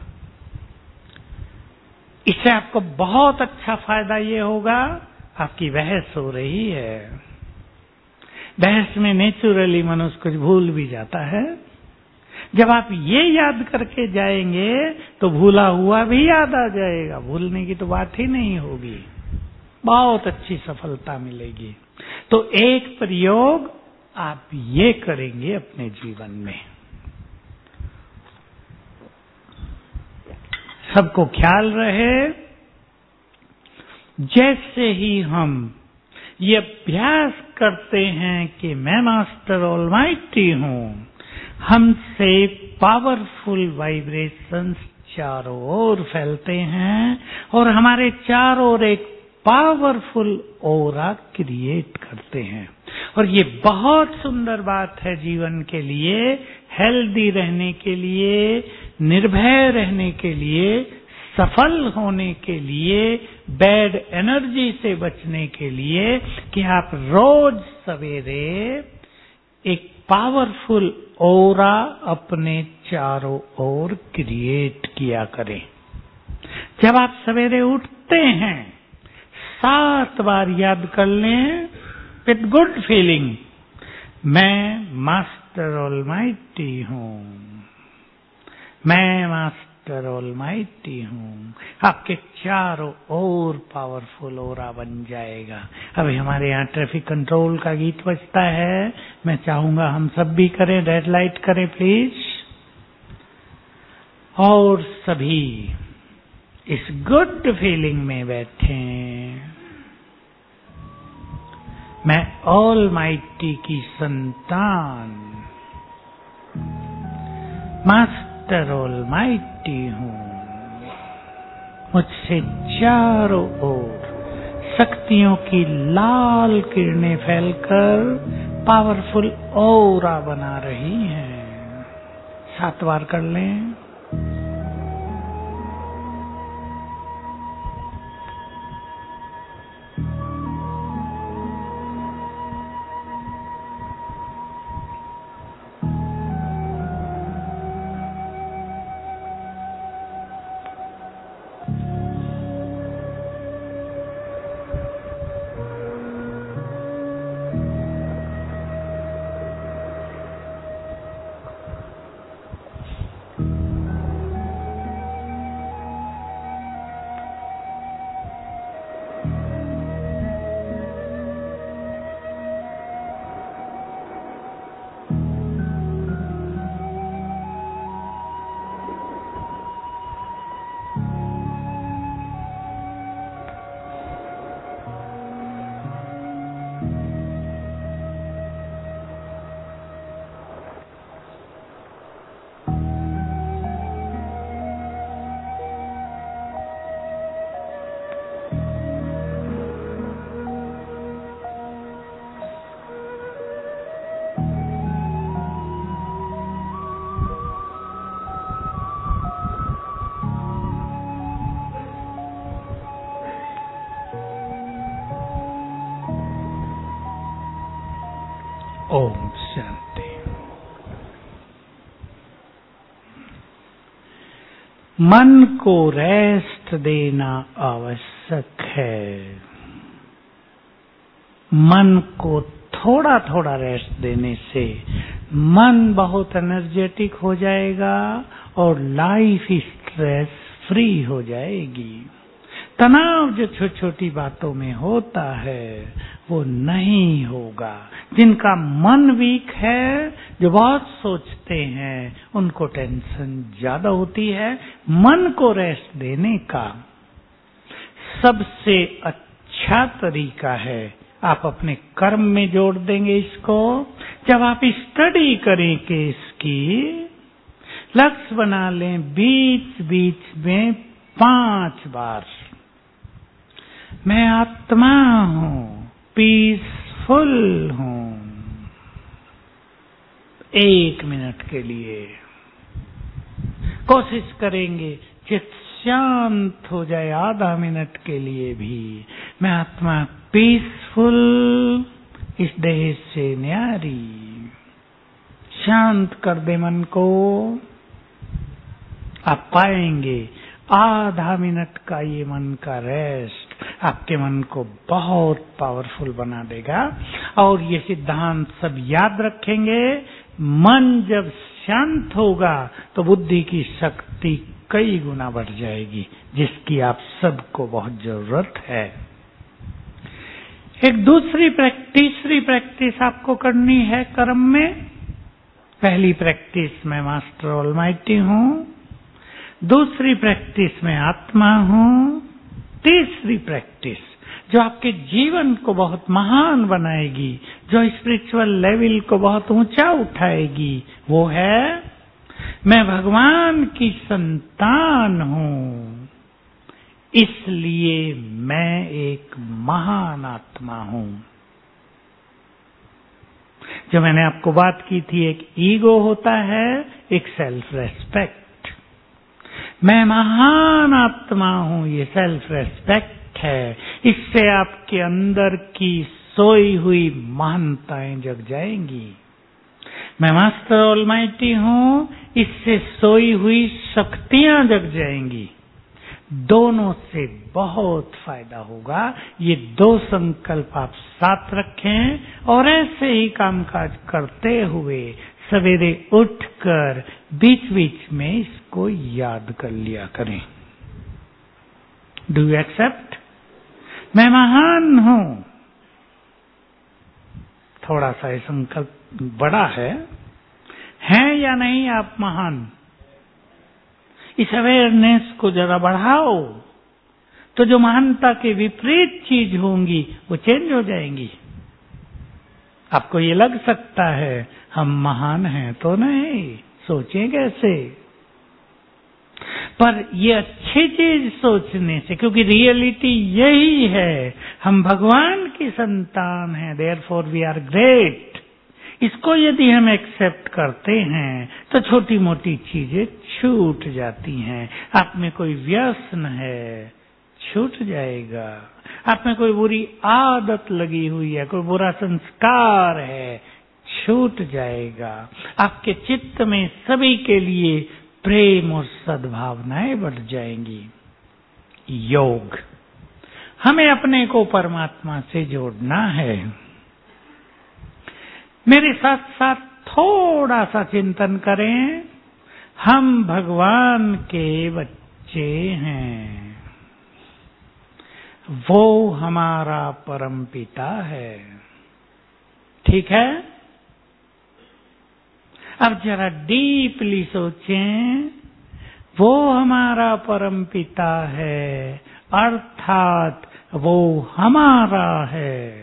इससे आपको बहुत अच्छा फायदा ये होगा। आपकी बहस हो रही है, बहस में नेचुरली मनुष्य कुछ भूल भी जाता है। जब आप ये याद करके जाएंगे तो भूला हुआ भी याद आ जाएगा, भूलने की तो बात ही नहीं होगी। बहुत अच्छी सफलता मिलेगी। तो एक प्रयोग आप ये करेंगे अपने जीवन में। सबको ख्याल रहे, जैसे ही हम ये अभ्यास करते हैं कि मैं मास्टर ऑलमाइटी हूं, हमसे पावरफुल वाइब्रेशंस चारों ओर फैलते हैं और हमारे चारों ओर एक पावरफुल ऑरा क्रिएट करते हैं। और ये बहुत सुंदर बात है जीवन के लिए, हेल्दी रहने के लिए, निर्भय रहने के लिए, सफल होने के लिए, बैड एनर्जी से बचने के लिए, कि आप रोज सवेरे एक पावरफुल ऑरा अपने चारों ओर क्रिएट किया करें। जब आप सवेरे उठते हैं 7 बार याद कर लें विद गुड फीलिंग, मैं मास्टर ऑलमाइटी हूं, मैं मास्टर ऑलमाइटी हूं। आपके चारों ओर पावरफुल ऑरा बन जाएगा। अभी हमारे यहाँ ट्रैफिक कंट्रोल का गीत बजता है, मैं चाहूंगा हम सब भी करें, रेड लाइट करें प्लीज। और सभी इस गुड फीलिंग में बैठे, मैं ऑलमाइटी की संतान मास्टर ऑलमाइटी हूं। मुझसे चारों ओर शक्तियों की लाल किरणें फैलकर पावरफुल ऑरा बना रही हैं। 7 बार कर लें। ओम शांति। मन को रेस्ट देना आवश्यक है। मन को थोड़ा थोड़ा रेस्ट देने से मन बहुत एनर्जेटिक हो जाएगा और लाइफ स्ट्रेस फ्री हो जाएगी। तनाव जो छोटी छोटी बातों में होता है वो नहीं होगा। जिनका मन वीक है, जो बहुत सोचते हैं, उनको टेंशन ज्यादा होती है। मन को रेस्ट देने का सबसे अच्छा तरीका है, आप अपने कर्म में जोड़ देंगे इसको। जब आप स्टडी करें कि इसकी लक्ष्य बना लें, बीच बीच में 5 बार मैं आत्मा हूं, पीसफुल हूं, 1 मिनट के लिए कोशिश करेंगे चित्त शांत हो जाए। आधा मिनट के लिए भी मैं आत्मा पीसफुल, इस देह से न्यारी। शांत कर दे मन को। आप पाएंगे आधा मिनट का ये मन का रेस्ट आपके मन को बहुत पावरफुल बना देगा। और ये सिद्धांत सब याद रखेंगे। मन जब शांत होगा तो बुद्धि की शक्ति कई गुना बढ़ जाएगी, जिसकी आप सबको बहुत जरूरत है। एक तीसरी प्रैक्टिस आपको करनी है कर्म में। पहली प्रैक्टिस मैं मास्टर ऑलमाइटी हूं, दूसरी प्रैक्टिस में आत्मा हूं, तीसरी प्रैक्टिस जो आपके जीवन को बहुत महान बनाएगी, जो स्पिरिचुअल लेवल को बहुत ऊंचा उठाएगी, वो है मैं भगवान की संतान हूं, इसलिए मैं एक महान आत्मा हूं। जो मैंने आपको बात की थी, एक ईगो होता है, एक सेल्फ रेस्पेक्ट। मैं महान आत्मा हूं, ये सेल्फ रेस्पेक्ट है। इससे आपके अंदर की सोई हुई महानताएं जग जाएंगी। मैं मास्टर ऑलमाइटी हूं, इससे सोई हुई शक्तियां जग जाएंगी। दोनों से बहुत फायदा होगा। ये 2 संकल्प आप साथ रखें और ऐसे ही कामकाज करते हुए सवेरे उठकर बीच बीच में इसको याद कर लिया करें। Do you accept? मैं महान हूं। थोड़ा सा ये संकल्प बड़ा है या नहीं आप महान? इस अवेयरनेस को जरा बढ़ाओ, तो जो महानता के विपरीत चीज होंगी वो चेंज हो जाएंगी। आपको ये लग सकता है हम महान हैं, तो नहीं, सोचें कैसे। पर ये अच्छी चीज सोचने से, क्योंकि रियलिटी यही है, हम भगवान की संतान हैं, देयरफॉर वी आर ग्रेट। इसको यदि हम एक्सेप्ट करते हैं तो छोटी मोटी चीजें छूट जाती हैं। आप में कोई व्यसन है, छूट जाएगा। आप में कोई बुरी आदत लगी हुई है, कोई बुरा संस्कार है, छूट जाएगा। आपके चित्त में सभी के लिए प्रेम और सद्भावनाएं बढ़ जाएंगी। योग, हमें अपने को परमात्मा से जोड़ना है। मेरे साथ साथ थोड़ा सा चिंतन करें। हम भगवान के बच्चे हैं, वो हमारा परम पिता है। ठीक है? अब जरा डीपली सोचें, वो हमारा परम पिता है, अर्थात वो हमारा है।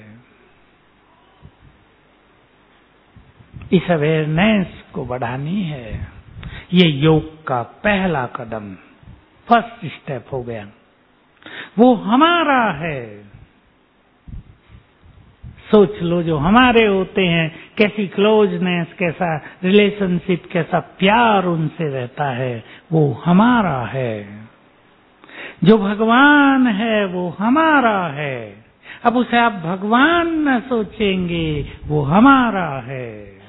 इस अवेयरनेस को बढ़ानी है। ये योग का पहला कदम, फर्स्ट स्टेप हो गया। वो हमारा है। सोच लो, जो हमारे होते हैं कैसी क्लोजनेस, कैसा रिलेशनशिप, कैसा प्यार उनसे रहता है, वो हमारा है। जो भगवान है वो हमारा है। अब उसे आप भगवान न सोचेंगे, वो हमारा है।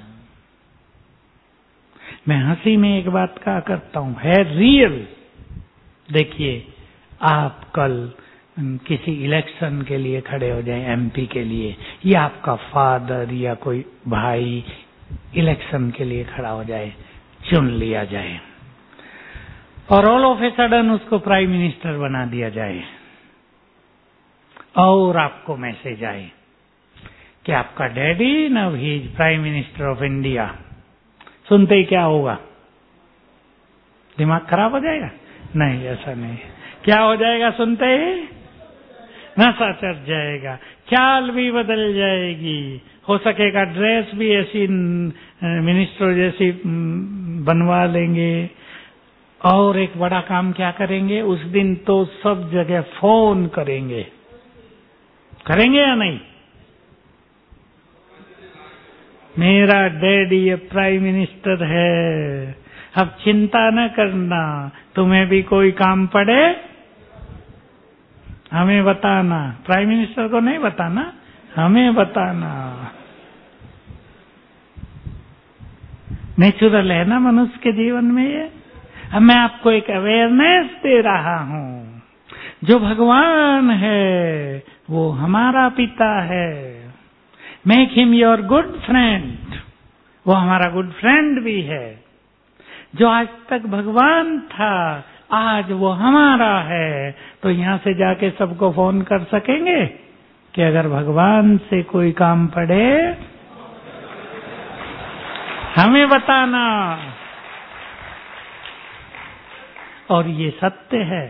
मैं हंसी में एक बात कहा करता हूं, है रियल। देखिए, आप कल किसी इलेक्शन के लिए खड़े हो जाएं, एमपी के लिए, या आपका फादर या कोई भाई इलेक्शन के लिए खड़ा हो जाए, चुन लिया जाए, और ऑल ऑफ ए सडन उसको प्राइम मिनिस्टर बना दिया जाए, और आपको मैसेज आए कि आपका daddy now he is prime minister of India. सुनते ही क्या होगा? दिमाग खराब हो जाएगा? नहीं, ऐसा नहीं। क्या हो जाएगा सुनते ही? नशा चढ़ जाएगा, चाल भी बदल जाएगी, हो सकेगा ड्रेस भी ऐसी मिनिस्टर जैसी बनवा लेंगे। और एक बड़ा काम क्या करेंगे उस दिन, तो सब जगह फोन करेंगे या नहीं? मेरा डैडी ये प्राइम मिनिस्टर है, अब चिंता न करना, तुम्हें भी कोई काम पड़े हमें बताना। प्राइम मिनिस्टर को नहीं बताना, हमें बताना। नेचुरल है ना मनुष्य के जीवन में ये। अब मैं आपको एक अवेयरनेस दे रहा हूं, जो भगवान है वो हमारा पिता है। Make him your good friend, वो हमारा गुड फ्रेंड भी है। जो आज तक भगवान था, आज वो हमारा है। तो यहां से जाके सबको फोन कर सकेंगे कि अगर भगवान से कोई काम पड़े हमें बताना। और ये सत्य है,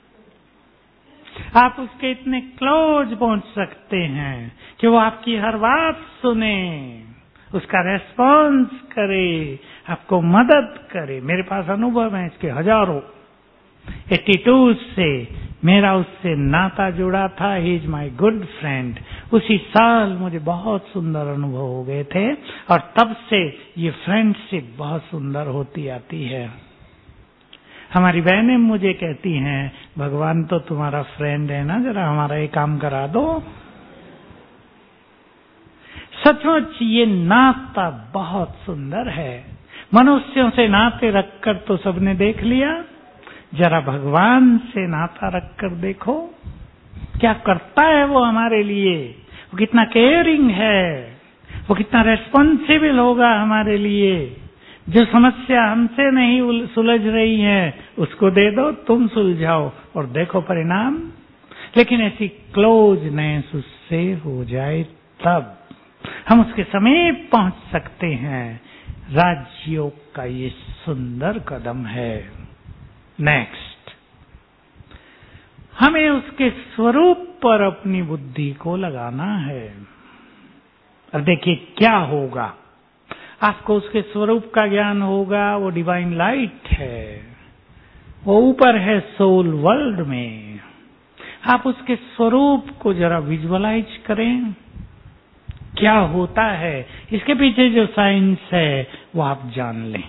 आप उसके इतने क्लोज पहुंच सकते हैं कि वो आपकी हर बात सुने, उसका रेस्पॉन्स करे, आपको मदद करे। मेरे पास अनुभव है इसके हजारों। 82 से मेरा उससे नाता जुड़ा था। He is my good friend. उसी साल मुझे बहुत सुंदर अनुभव हो गए थे, और तब से ये फ्रेंडशिप बहुत सुंदर होती आती है। हमारी बहनें मुझे कहती हैं, भगवान तो तुम्हारा फ्रेंड है ना, जरा हमारा ये काम करा दो। सचमुच ये नाता बहुत सुंदर है। मनुष्यों से नाते रखकर तो सबने देख लिया, जरा भगवान से नाता रखकर देखो क्या करता है वो हमारे लिए। वो कितना केयरिंग है, वो कितना रेस्पॉन्सिबल होगा हमारे लिए। जो समस्या हमसे नहीं सुलझ रही है उसको दे दो, तुम सुलझाओ और देखो परिणाम। लेकिन ऐसी क्लोजनेस उससे हो जाए तब हम उसके समीप पहुंच सकते हैं। राजयोग का ये सुंदर कदम है। नेक्स्ट, हमें उसके स्वरूप पर अपनी बुद्धि को लगाना है। और देखिए क्या होगा, आपको उसके स्वरूप का ज्ञान होगा। वो डिवाइन लाइट है, वो ऊपर है सोल वर्ल्ड में। आप उसके स्वरूप को जरा विजुअलाइज करें, क्या होता है। इसके पीछे जो साइंस है वो आप जान लें।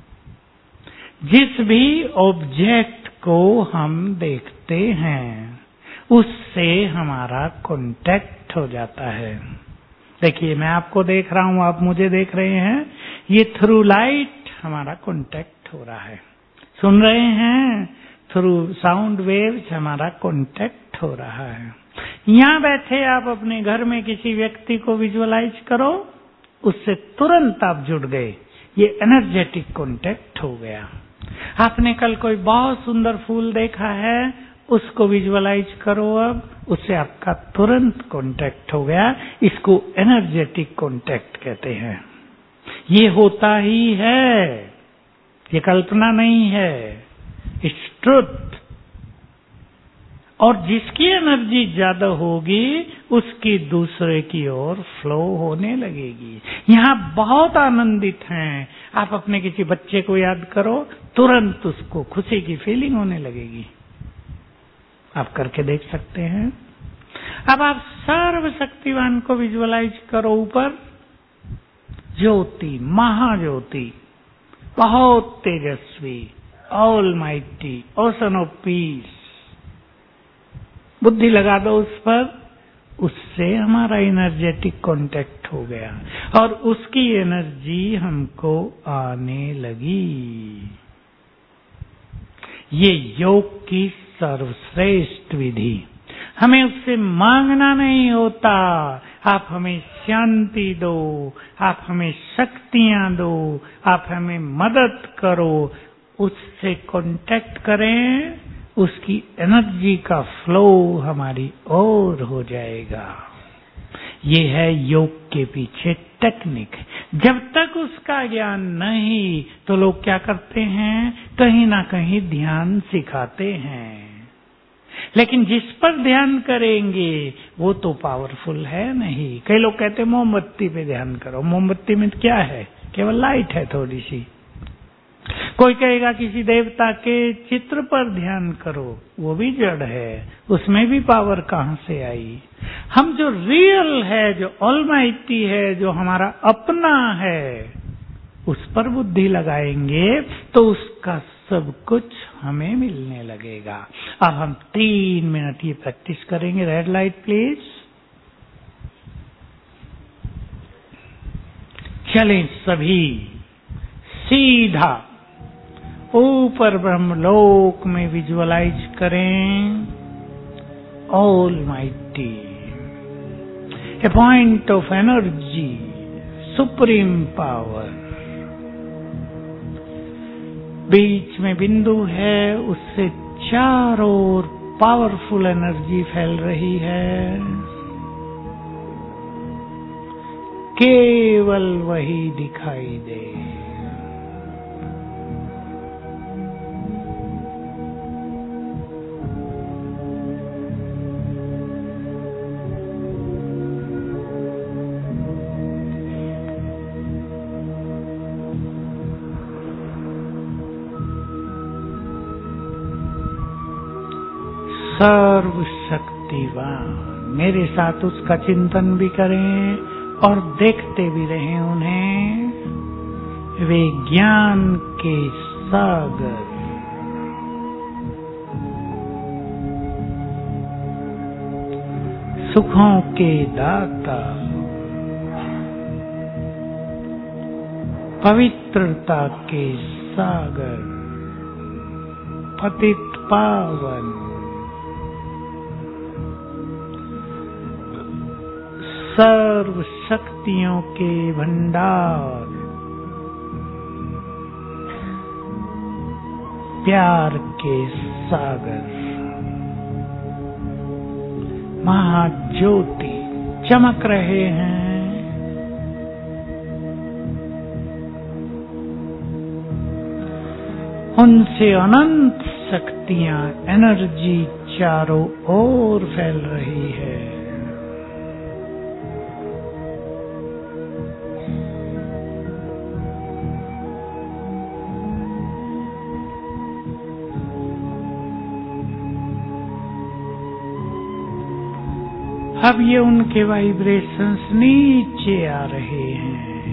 जिस भी ऑब्जेक्ट को हम देखते हैं उससे हमारा कांटेक्ट हो जाता है। देखिए, मैं आपको देख रहा हूं, आप मुझे देख रहे हैं, ये थ्रू लाइट हमारा कांटेक्ट हो रहा है। सुन रहे हैं, थ्रू साउंड वेव्स हमारा कांटेक्ट हो रहा है। यहां बैठे आप अपने घर में किसी व्यक्ति को विजुअलाइज करो, उससे तुरंत आप जुड़ गए, ये एनर्जेटिक कांटेक्ट हो गया। आपने कल कोई बहुत सुंदर फूल देखा है, उसको विजुअलाइज करो, अब उससे आपका तुरंत कांटेक्ट हो गया। इसको एनर्जेटिक कांटेक्ट कहते हैं। ये होता ही है, ये कल्पना नहीं है, इट्स ट्रुथ। और जिसकी एनर्जी ज्यादा होगी उसकी दूसरे की ओर फ्लो होने लगेगी। यहाँ बहुत आनंदित हैं, आप अपने किसी बच्चे को याद करो, तुरंत उसको खुशी की फीलिंग होने लगेगी। आप करके देख सकते हैं। अब आप सर्वशक्तिवान को विजुअलाइज करो, ऊपर ज्योति, महाज्योति, बहुत तेजस्वी, ऑलमाइटी, ओशन ऑफ पीस। बुद्धि लगा दो उस पर, उससे हमारा एनर्जेटिक कांटेक्ट हो गया और उसकी एनर्जी हमको आने लगी। ये योग की सर्वश्रेष्ठ विधि। हमें उससे मांगना नहीं होता, आप हमें शांति दो, आप हमें शक्तियां दो, आप हमें मदद करो। उससे कांटेक्ट करें, उसकी एनर्जी का फ्लो हमारी ओर हो जाएगा। ये है योग के पीछे टेक्निक। जब तक उसका ज्ञान नहीं तो लोग क्या करते हैं, कहीं ना कहीं ध्यान सिखाते हैं, लेकिन जिस पर ध्यान करेंगे वो तो पावरफुल है नहीं। कई लोग कहते हैं मोमबत्ती पे ध्यान करो। मोमबत्ती में क्या है, केवल लाइट है थोड़ी सी। कोई कहेगा किसी देवता के चित्र पर ध्यान करो, वो भी जड़ है, उसमें भी पावर कहां से आई। हम जो रियल है, जो ऑलमाइटी है, जो हमारा अपना है, उस पर बुद्धि लगाएंगे तो उसका सब कुछ हमें मिलने लगेगा। अब हम 3 मिनट ये प्रैक्टिस करेंगे। Red light please. चलें सभी सीधा ऊपर ब्रह्मलोक में विजुअलाइज करें almighty, a point of energy, supreme power. बीच में बिंदु है, उससे चारों ओर पावरफुल एनर्जी फैल रही है। केवल वही दिखाई दे। सर्वशक्तिवान, मेरे साथ उसका चिंतन भी करें और देखते भी रहें उन्हें। वे ज्ञान के सागर, सुखों के दाता, पवित्रता के सागर, पतित पावन, सर्व शक्तियों के भंडार, प्यार के सागर, महाज्योति चमक रहे हैं। उनसे अनंत शक्तियां, एनर्जी चारों ओर फैल रही है। अब ये उनके वाइब्रेशंस नीचे आ रहे हैं।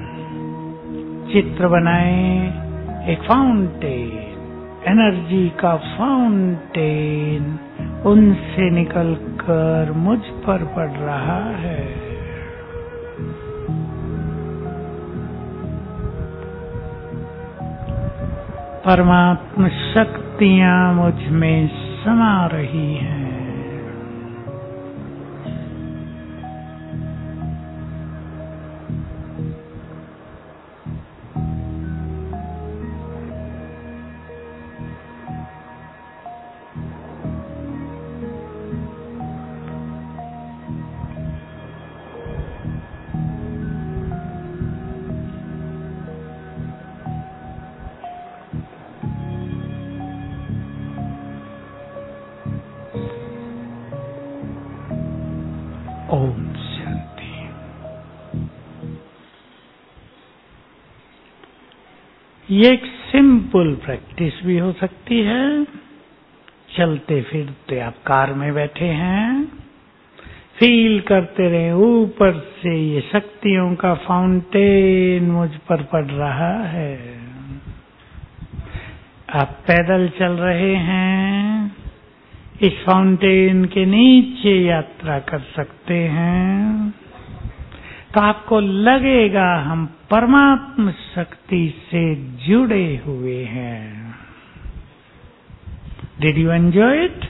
चित्र बनाएं एक फाउंटेन, एनर्जी का फाउंटेन उनसे निकलकर मुझ पर पड़ रहा है। परमात्मा शक्तियां मुझ में समा रही हैं। ओम शांति। ये एक सिंपल प्रैक्टिस भी हो सकती है। चलते फिरते आप कार में बैठे हैं, फील करते रहे ऊपर से ये शक्तियों का फाउंटेन मुझ पर पड़ रहा है। आप पैदल चल रहे हैं, इस फाउंटेन के नीचे यात्रा कर सकते हैं, तो आपको लगेगा हम परमात्म शक्ति से जुड़े हुए हैं। Did you enjoy it?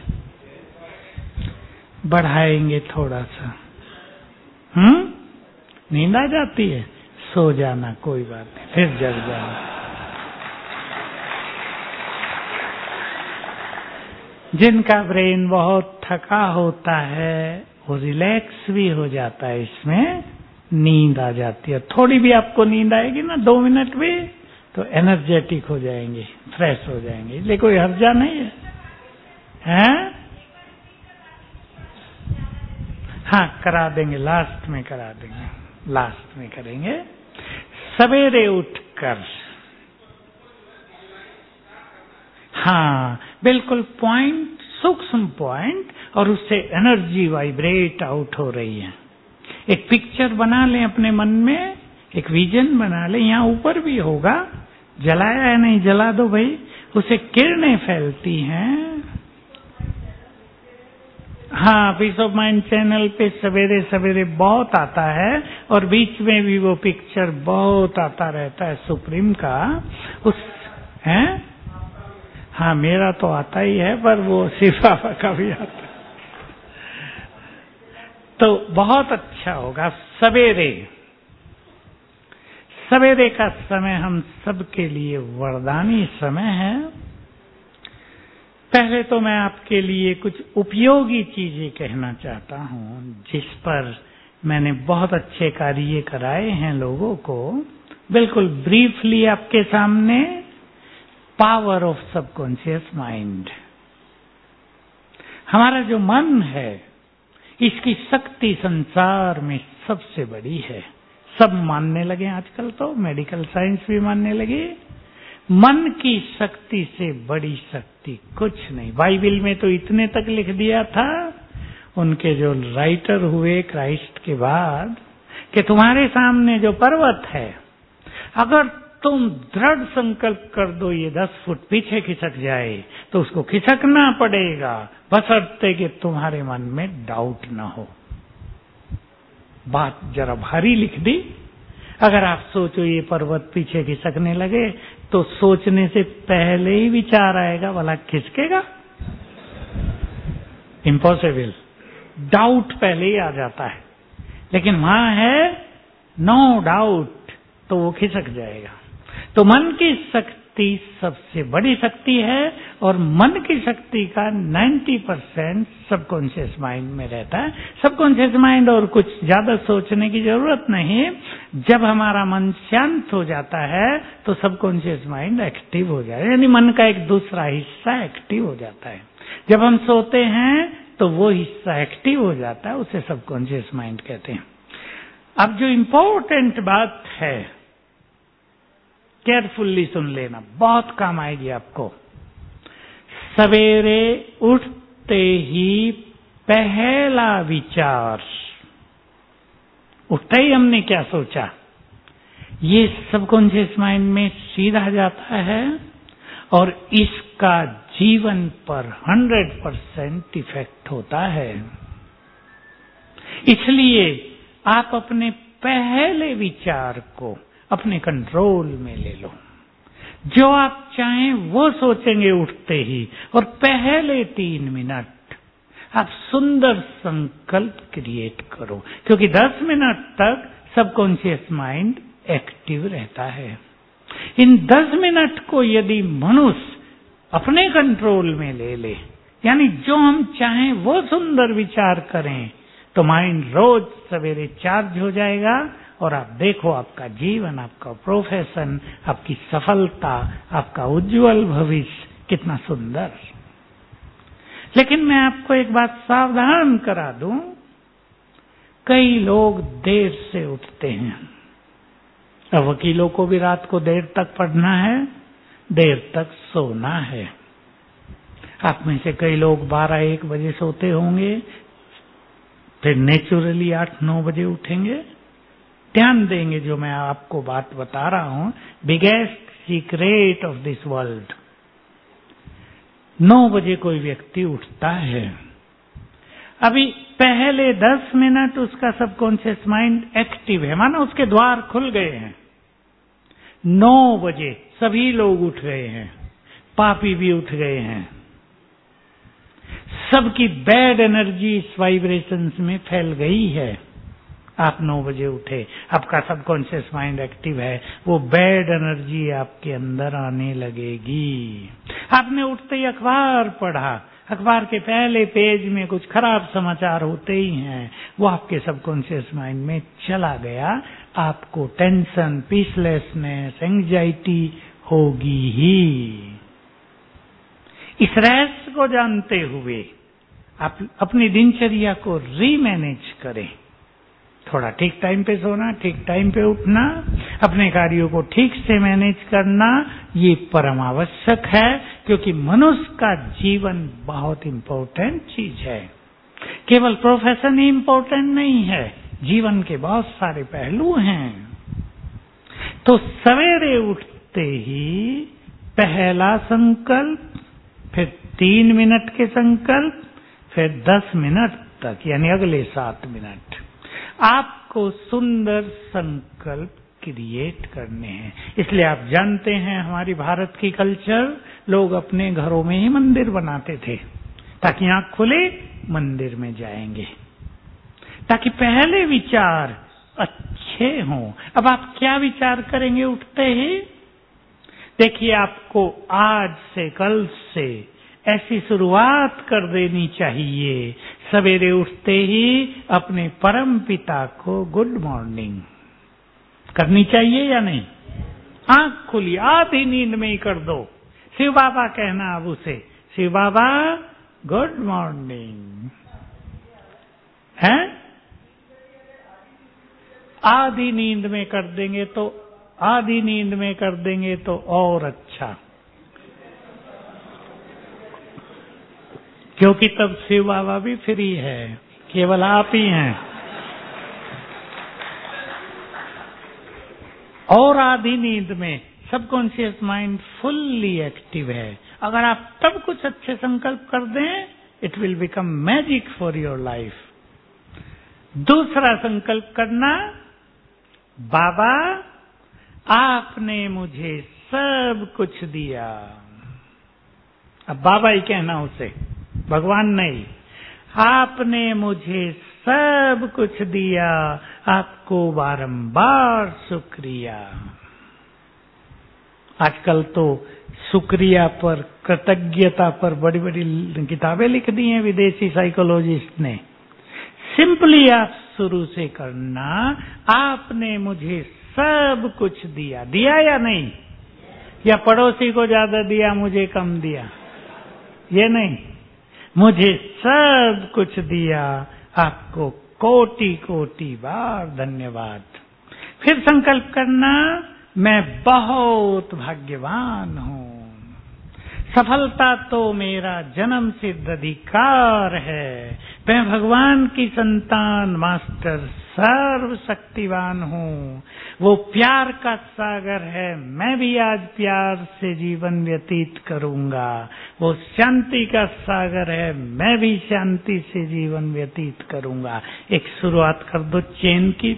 बढ़ाएंगे थोड़ा सा। नींद आ जाती है, सो जाना, कोई बात नहीं, फिर जग जाना। जिनका ब्रेन बहुत थका होता है वो रिलैक्स भी हो जाता है, इसमें नींद आ जाती है। थोड़ी भी आपको नींद आएगी ना, 2 मिनट भी, तो एनर्जेटिक हो जाएंगे, फ्रेश हो जाएंगे, इसलिए कोई हर्जा नहीं है, हैं? हाँ, करा देंगे, लास्ट में करा देंगे, लास्ट में करेंगे। सवेरे उठकर, हाँ बिल्कुल पॉइंट, सूक्ष्म पॉइंट, और उससे एनर्जी वाइब्रेट आउट हो रही है। एक पिक्चर बना लें अपने मन में, एक विजन बना लें, यहाँ ऊपर भी होगा, जलाया है नहीं, जला दो भाई, उसे किरणें फैलती हैं। हाँ, पीस ऑफ माइंड चैनल पे सवेरे सवेरे बहुत आता है, और बीच में भी वो पिक्चर बहुत आता रहता है सुप्रीम का, उस है। हाँ, मेरा तो आता ही है, पर वो शिफा का भी आता है, तो बहुत अच्छा होगा। सवेरे, सवेरे का समय हम सबके लिए वरदानी समय है। पहले तो मैं आपके लिए कुछ उपयोगी चीजें कहना चाहता हूं, जिस पर मैंने बहुत अच्छे कार्य कराए हैं लोगों को। बिल्कुल ब्रीफली आपके सामने, पावर ऑफ सबकॉन्शियस माइंड। हमारा जो मन है, इसकी शक्ति संसार में सबसे बड़ी है। सब मानने लगे आजकल, तो मेडिकल साइंस भी मानने लगे, मन की शक्ति से बड़ी शक्ति कुछ नहीं। बाइबल में तो इतने तक लिख दिया था उनके जो राइटर हुए क्राइस्ट के बाद, कि तुम्हारे सामने जो पर्वत है, अगर तुम दृढ़ संकल्प कर दो ये 10 फुट पीछे खिसक जाए, तो उसको खिसकना पड़ेगा, बशर्ते कि तुम्हारे मन में डाउट ना हो। बात जरा भारी लिख दी। अगर आप सोचो ये पर्वत पीछे खिसकने लगे, तो सोचने से पहले ही विचार आएगा, भला खिसकेगा? इम्पॉसिबल। डाउट पहले ही आ जाता है, लेकिन वहां है नो डाउट, तो वो खिसक जाएगा। तो मन की शक्ति सबसे बड़ी शक्ति है, और मन की शक्ति का 90% सबकॉन्शियस माइंड में रहता है। सबकॉन्शियस माइंड, और कुछ ज्यादा सोचने की जरूरत नहीं। जब हमारा मन शांत हो जाता है तो सबकॉन्शियस माइंड एक्टिव हो जाए, यानी मन का एक दूसरा हिस्सा एक्टिव हो जाता है। जब हम सोते हैं तो वो हिस्सा एक्टिव हो जाता है, उसे सबकॉन्शियस माइंड कहते हैं। अब जो इम्पोर्टेंट बात है, केयरफुल्ली सुन लेना, बहुत काम आएगी आपको। सवेरे उठते ही पहला विचार, उठते ही हमने क्या सोचा, ये सबकॉन्शियस माइंड में सीधा जाता है, और इसका जीवन पर 100% इफेक्ट होता है। इसलिए आप अपने पहले विचार को अपने कंट्रोल में ले लो। जो आप चाहें वो सोचेंगे उठते ही, और पहले 3 मिनट आप सुंदर संकल्प क्रिएट करो, क्योंकि 10 मिनट तक सबकॉन्शियस माइंड एक्टिव रहता है। इन 10 मिनट को यदि मनुष्य अपने कंट्रोल में ले ले, यानी जो हम चाहें वो सुंदर विचार करें, तो माइंड रोज सवेरे चार्ज हो जाएगा, और आप देखो आपका जीवन, आपका प्रोफेशन, आपकी सफलता, आपका उज्जवल भविष्य कितना सुंदर। लेकिन मैं आपको एक बात सावधान करा दूं, कई लोग देर से उठते हैं। अब वकीलों को भी रात को देर तक पढ़ना है, देर तक सोना है। आप में से कई लोग 12-1 बजे सोते होंगे, फिर नेचुरली 8-9 बजे उठेंगे। ध्यान देंगे जो मैं आपको बात बता रहा हूं, biggest secret of this world. 9 बजे कोई व्यक्ति उठता है, अभी पहले 10 मिनट उसका सबकॉन्शियस माइंड एक्टिव है, मानो उसके द्वार खुल गए हैं। 9 बजे सभी लोग उठ गए हैं, पापी भी उठ गए हैं, सबकी बैड एनर्जी इस वाइब्रेशंस में फैल गई है। आप 9 बजे उठे, आपका सबकॉन्शियस माइंड एक्टिव है, वो बैड एनर्जी आपके अंदर आने लगेगी। आपने उठते ही अखबार पढ़ा, अखबार के पहले पेज में कुछ खराब समाचार होते ही हैं, वो आपके सबकॉन्शियस माइंड में चला गया। आपको टेंशन, पीसलेसनेस, एंजाइटी होगी ही। इस रहस्य को जानते हुए आप अपनी दिनचर्या को रीमैनेज करें। थोड़ा ठीक टाइम पे सोना, ठीक टाइम पे उठना, अपने कार्यों को ठीक से मैनेज करना, ये परम आवश्यक है, क्योंकि मनुष्य का जीवन बहुत इंपॉर्टेंट चीज है। केवल प्रोफेशन ही इंपॉर्टेंट नहीं है, जीवन के बहुत सारे पहलू हैं। तो सवेरे उठते ही पहला संकल्प, फिर 3 मिनट के संकल्प, फिर 10 मिनट तक, यानी अगले 7 मिनट आपको सुंदर संकल्प क्रिएट करने हैं। इसलिए आप जानते हैं, हमारी भारत की कल्चर, लोग अपने घरों में ही मंदिर बनाते थे, ताकि आंख खुले मंदिर में जाएंगे, ताकि पहले विचार अच्छे हों। अब आप क्या विचार करेंगे उठते ही? देखिए, आपको आज से, कल से ऐसी शुरुआत कर देनी चाहिए, सवेरे उठते ही अपने परम पिता को गुड मॉर्निंग करनी चाहिए या नहीं? आंख खुली, आधी नींद में ही कर दो। शिव बाबा कहना अब उसे, शिव बाबा गुड मॉर्निंग है। आधी नींद में कर देंगे तो, आधी नींद में कर देंगे तो और अच्छा, क्योंकि तब शिव बाबा भी फ्री है, केवल आप ही हैं। और आधी नींद में सबकॉन्शियस माइंड फुल्ली एक्टिव है। अगर आप तब कुछ अच्छे संकल्प कर दें, it will become magic for your life. दूसरा संकल्प करना, बाबा आपने मुझे सब कुछ दिया। अब बाबा ही कहना उसे, भगवान नहीं। आपने मुझे सब कुछ दिया, आपको बारंबार शुक्रिया। आजकल तो शुक्रिया पर, कृतज्ञता पर बड़ी बड़ी किताबें लिख दी हैं विदेशी साइकोलॉजिस्ट ने। सिंपली आप शुरू से करना, आपने मुझे सब कुछ दिया। दिया या नहीं? या पड़ोसी को ज्यादा दिया, मुझे कम दिया? ये नहीं, मुझे सब कुछ दिया, आपको कोटि कोटि बार धन्यवाद। फिर संकल्प करना, मैं बहुत भाग्यवान हूं, सफलता तो मेरा जन्म सिद्ध अधिकार है, मैं भगवान की संतान, मास्टर सर्वशक्तिवान हूँ, वो प्यार का सागर है, मैं भी आज प्यार से जीवन व्यतीत करूंगा, वो शांति का सागर है, मैं भी शांति से जीवन व्यतीत करूंगा। एक शुरुआत कर दो चेन की,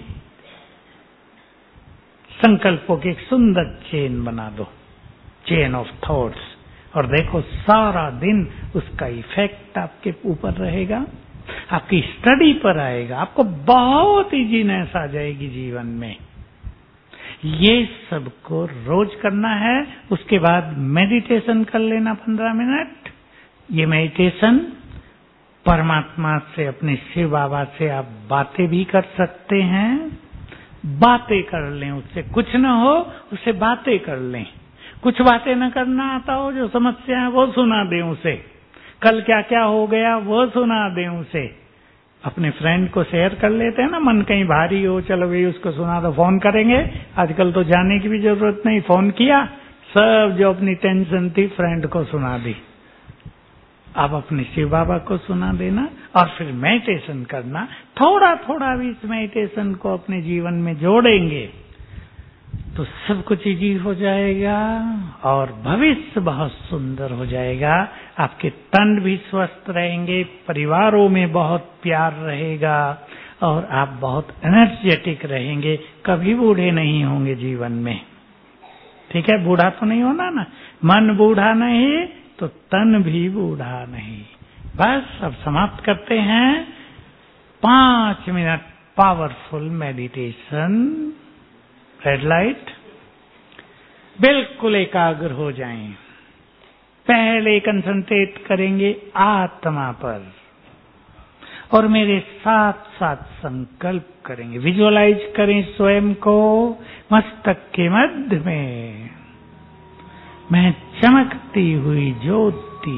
संकल्पों की एक सुंदर चेन बना दो, चेन ऑफ थॉट्स, और देखो सारा दिन उसका इफेक्ट आपके ऊपर रहेगा, आपकी स्टडी पर आएगा, आपको बहुत इजीनेस आ जाएगी जीवन में। ये सबको रोज करना है। उसके बाद मेडिटेशन कर लेना 15 मिनट। ये मेडिटेशन परमात्मा से, अपने शिव बाबा से आप बातें भी कर सकते हैं, बातें कर लें उससे, कुछ न हो उससे बातें कर लें। कुछ बातें न करना आता हो, जो समस्या है वो सुना दें उसे, कल क्या क्या हो गया वो सुना दें उसे। अपने फ्रेंड को शेयर कर लेते हैं ना, मन कहीं भारी हो, चलो भाई उसको सुना दो, फोन करेंगे, आजकल तो जाने की भी जरूरत नहीं, फोन किया, सब जो अपनी टेंशन थी फ्रेंड को सुना दी। आप अपने शिव बाबा को सुना देना और फिर मेडिटेशन करना। थोड़ा थोड़ा भी इस मेडिटेशन को अपने जीवन में जोड़ेंगे तो सब कुछ इजी हो जाएगा और भविष्य बहुत सुंदर हो जाएगा। आपके तन भी स्वस्थ रहेंगे, परिवारों में बहुत प्यार रहेगा और आप बहुत एनर्जेटिक रहेंगे, कभी बूढ़े नहीं होंगे जीवन में। ठीक है, बूढ़ा तो नहीं होना ना, मन बूढ़ा नहीं तो तन भी बूढ़ा नहीं। बस अब समाप्त करते हैं। 5 minute powerful meditation. Red light, बिल्कुल एकाग्र हो जाएं। पहले कंसंट्रेट करेंगे आत्मा पर और मेरे साथ साथ संकल्प करेंगे। विजुअलाइज करें स्वयं को मस्तक के मध्य में, मैं चमकती हुई ज्योति,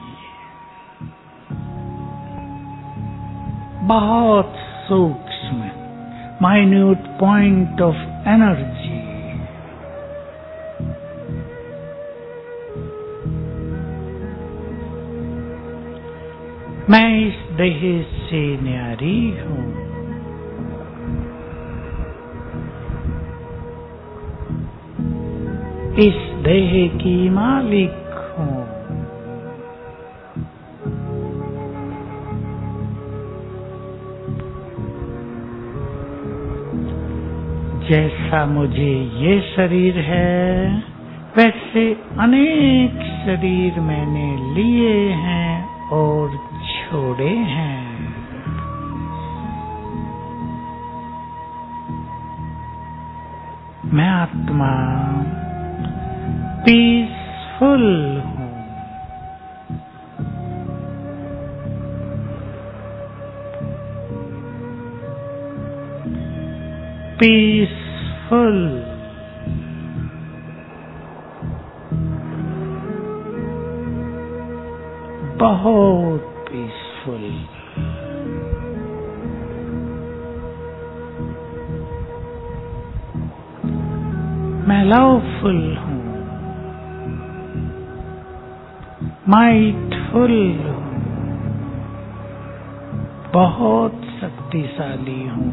बहुत सूक्ष्म माइन्यूट पॉइंट ऑफ एनर्जी। मैं इस देह से न्यारी हूं, इस देह की मालिक हूं। जैसा मुझे ये शरीर है वैसे अनेक शरीर मैंने लिए हैं और छोड़े हैं। मैं आत्मा पीसफुल हूं। पीसफुल, बहुत पीसफुल। मैं लवफुल हूं, माइटफुल हूं, बहुत शक्तिशाली हूं,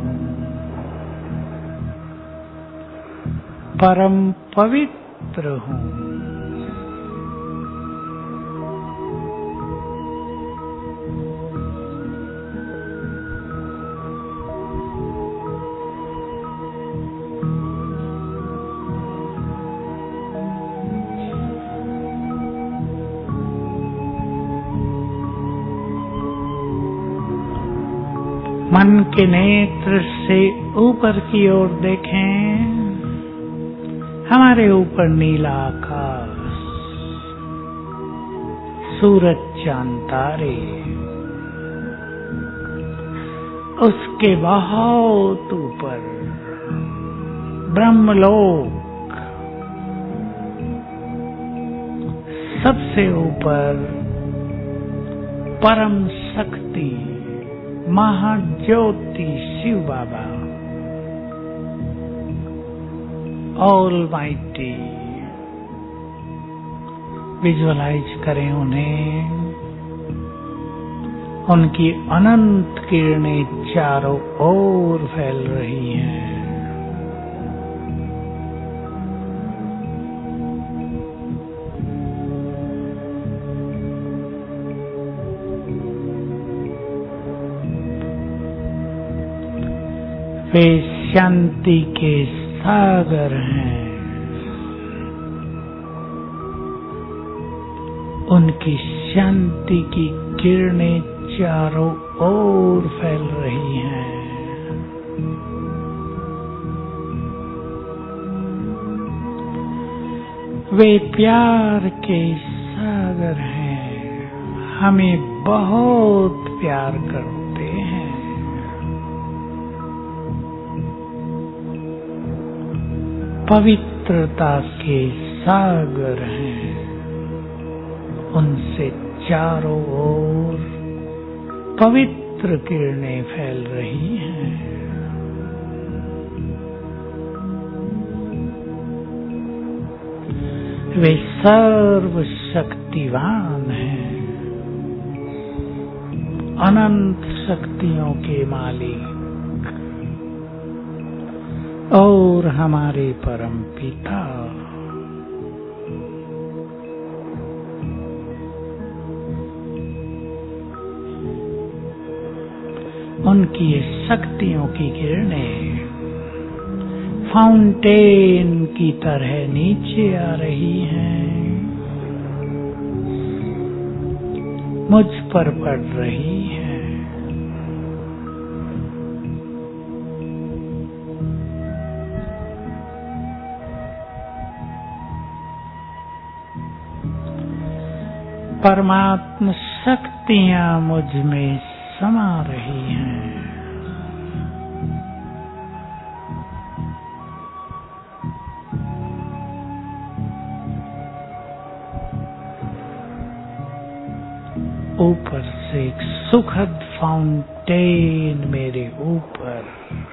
परम पवित्र हूं। मन के नेत्र से ऊपर की ओर देखें। हमारे ऊपर नीला आकाश, सूरज चांद तारे, उसके बहुत ऊपर ब्रह्मलोक, सबसे ऊपर परम शक्ति महाज्योति शिव बाबा, ऑलमाइटी। विजुअलाइज करें उन्हें, उनकी अनंत किरणें चारों ओर फैल रही हैं। वे शांति के सागर हैं। उनकी शांति की किरणें चारों ओर फैल रही हैं। वे प्यार के सागर हैं, हमें बहुत प्यार करते हैं। पवित्रता के सागर हैं, उनसे चारों ओर पवित्र किरणें फैल रही हैं। वे सर्वशक्तिवान हैं, अनंत शक्तियों के मालिक, और हमारे परम पिता उनकी शक्तियों की किरणें फाउंटेन की तरह नीचे आ रही हैं, मुझ पर पड़ रही हैं। परमात्म शक्तियां मुझ में समा रही हैं। ऊपर से एक सुखद फाउंटेन मेरे ऊपर,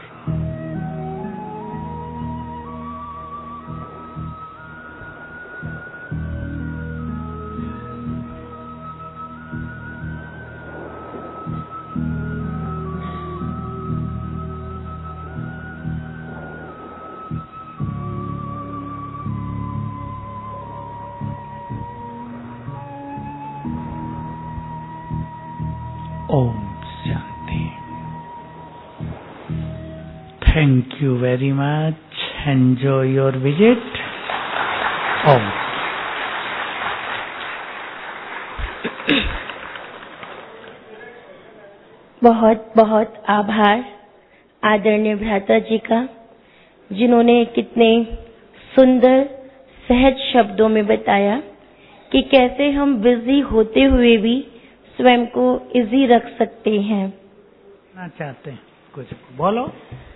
ओम शांति। Thank you very much, enjoy your visit. ओम। बहुत बहुत आभार आदरणीय भ्राता जी का, जिन्होंने कितने सुंदर सहज शब्दों में बताया कि कैसे हम बिजी होते हुए भी स्वयं को इजी रख सकते हैं। ना चाहते हैं कुछ बोलो।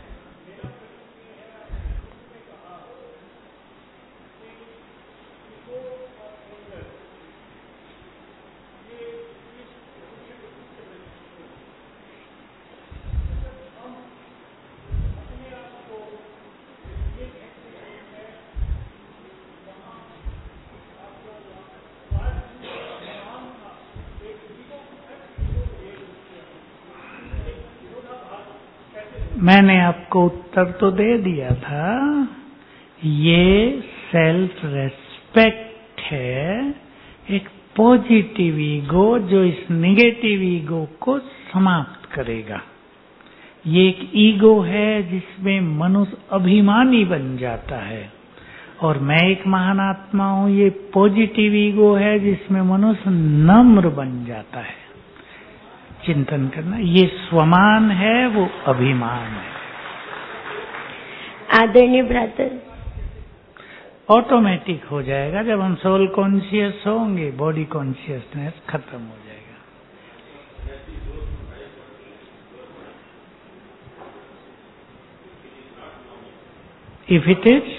मैंने आपको उत्तर तो दे दिया था, ये सेल्फ रेस्पेक्ट है, एक पॉजिटिव ईगो जो इस नेगेटिव ईगो को समाप्त करेगा। ये एक ईगो है जिसमें मनुष्य अभिमानी बन जाता है, और मैं एक महान आत्मा हूं, ये पॉजिटिव ईगो है जिसमें मनुष्य नम्र बन जाता है। चिंतन करना, ये स्वमान है, वो अभिमान है। आदरणीय भ्राता, ऑटोमेटिक हो जाएगा जब हम सोल कॉन्शियस होंगे, बॉडी कॉन्शियसनेस खत्म हो जाएगा। इफ इट इज,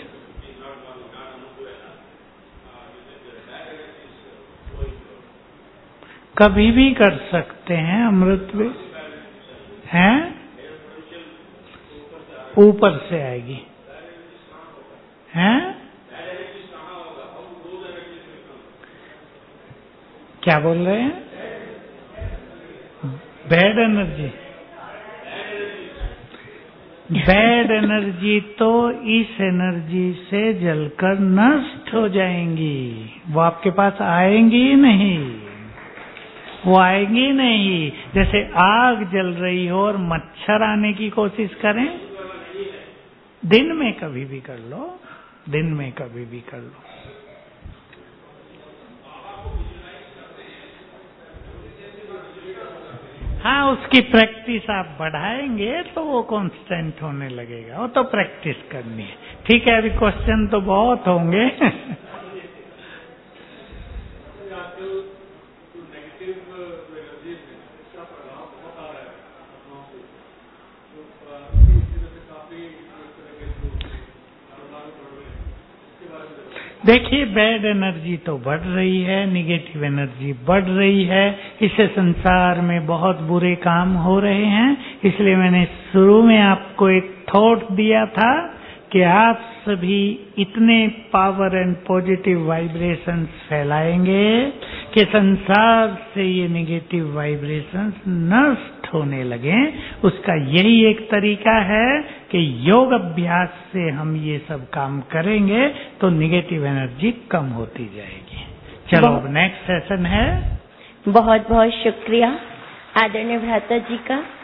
कभी भी कर सकते हैं। अमृत में हैं, ऊपर से आएगी हैं। क्या बोल रहे हैं? बैड एनर्जी, बैड एनर्जी तो इस एनर्जी से जलकर नष्ट हो जाएंगी, वो आपके पास आएंगी ही नहीं, वो आएंगी नहीं। जैसे आग जल रही हो और मच्छर आने की कोशिश करें, दिन में कभी भी कर लो, दिन में कभी भी कर लो। हाँ, उसकी प्रैक्टिस आप बढ़ाएंगे तो वो कांस्टेंट होने लगेगा, वो तो प्रैक्टिस करनी है। ठीक है, अभी क्वेश्चन तो बहुत होंगे। देखिए, बैड एनर्जी तो बढ़ रही है, निगेटिव एनर्जी बढ़ रही है, इससे संसार में बहुत बुरे काम हो रहे हैं। इसलिए मैंने शुरू में आपको एक थॉट दिया था कि आप सभी इतने पावर एंड पॉजिटिव वाइब्रेशंस फैलाएंगे कि संसार से ये नेगेटिव वाइब्रेशंस नष्ट होने लगे। उसका यही एक तरीका है कि योग अभ्यास से हम ये सब काम करेंगे तो निगेटिव एनर्जी कम होती जाएगी। चलो अब नेक्स्ट सेशन है। बहुत बहुत शुक्रिया आदरणीय भ्राता जी का।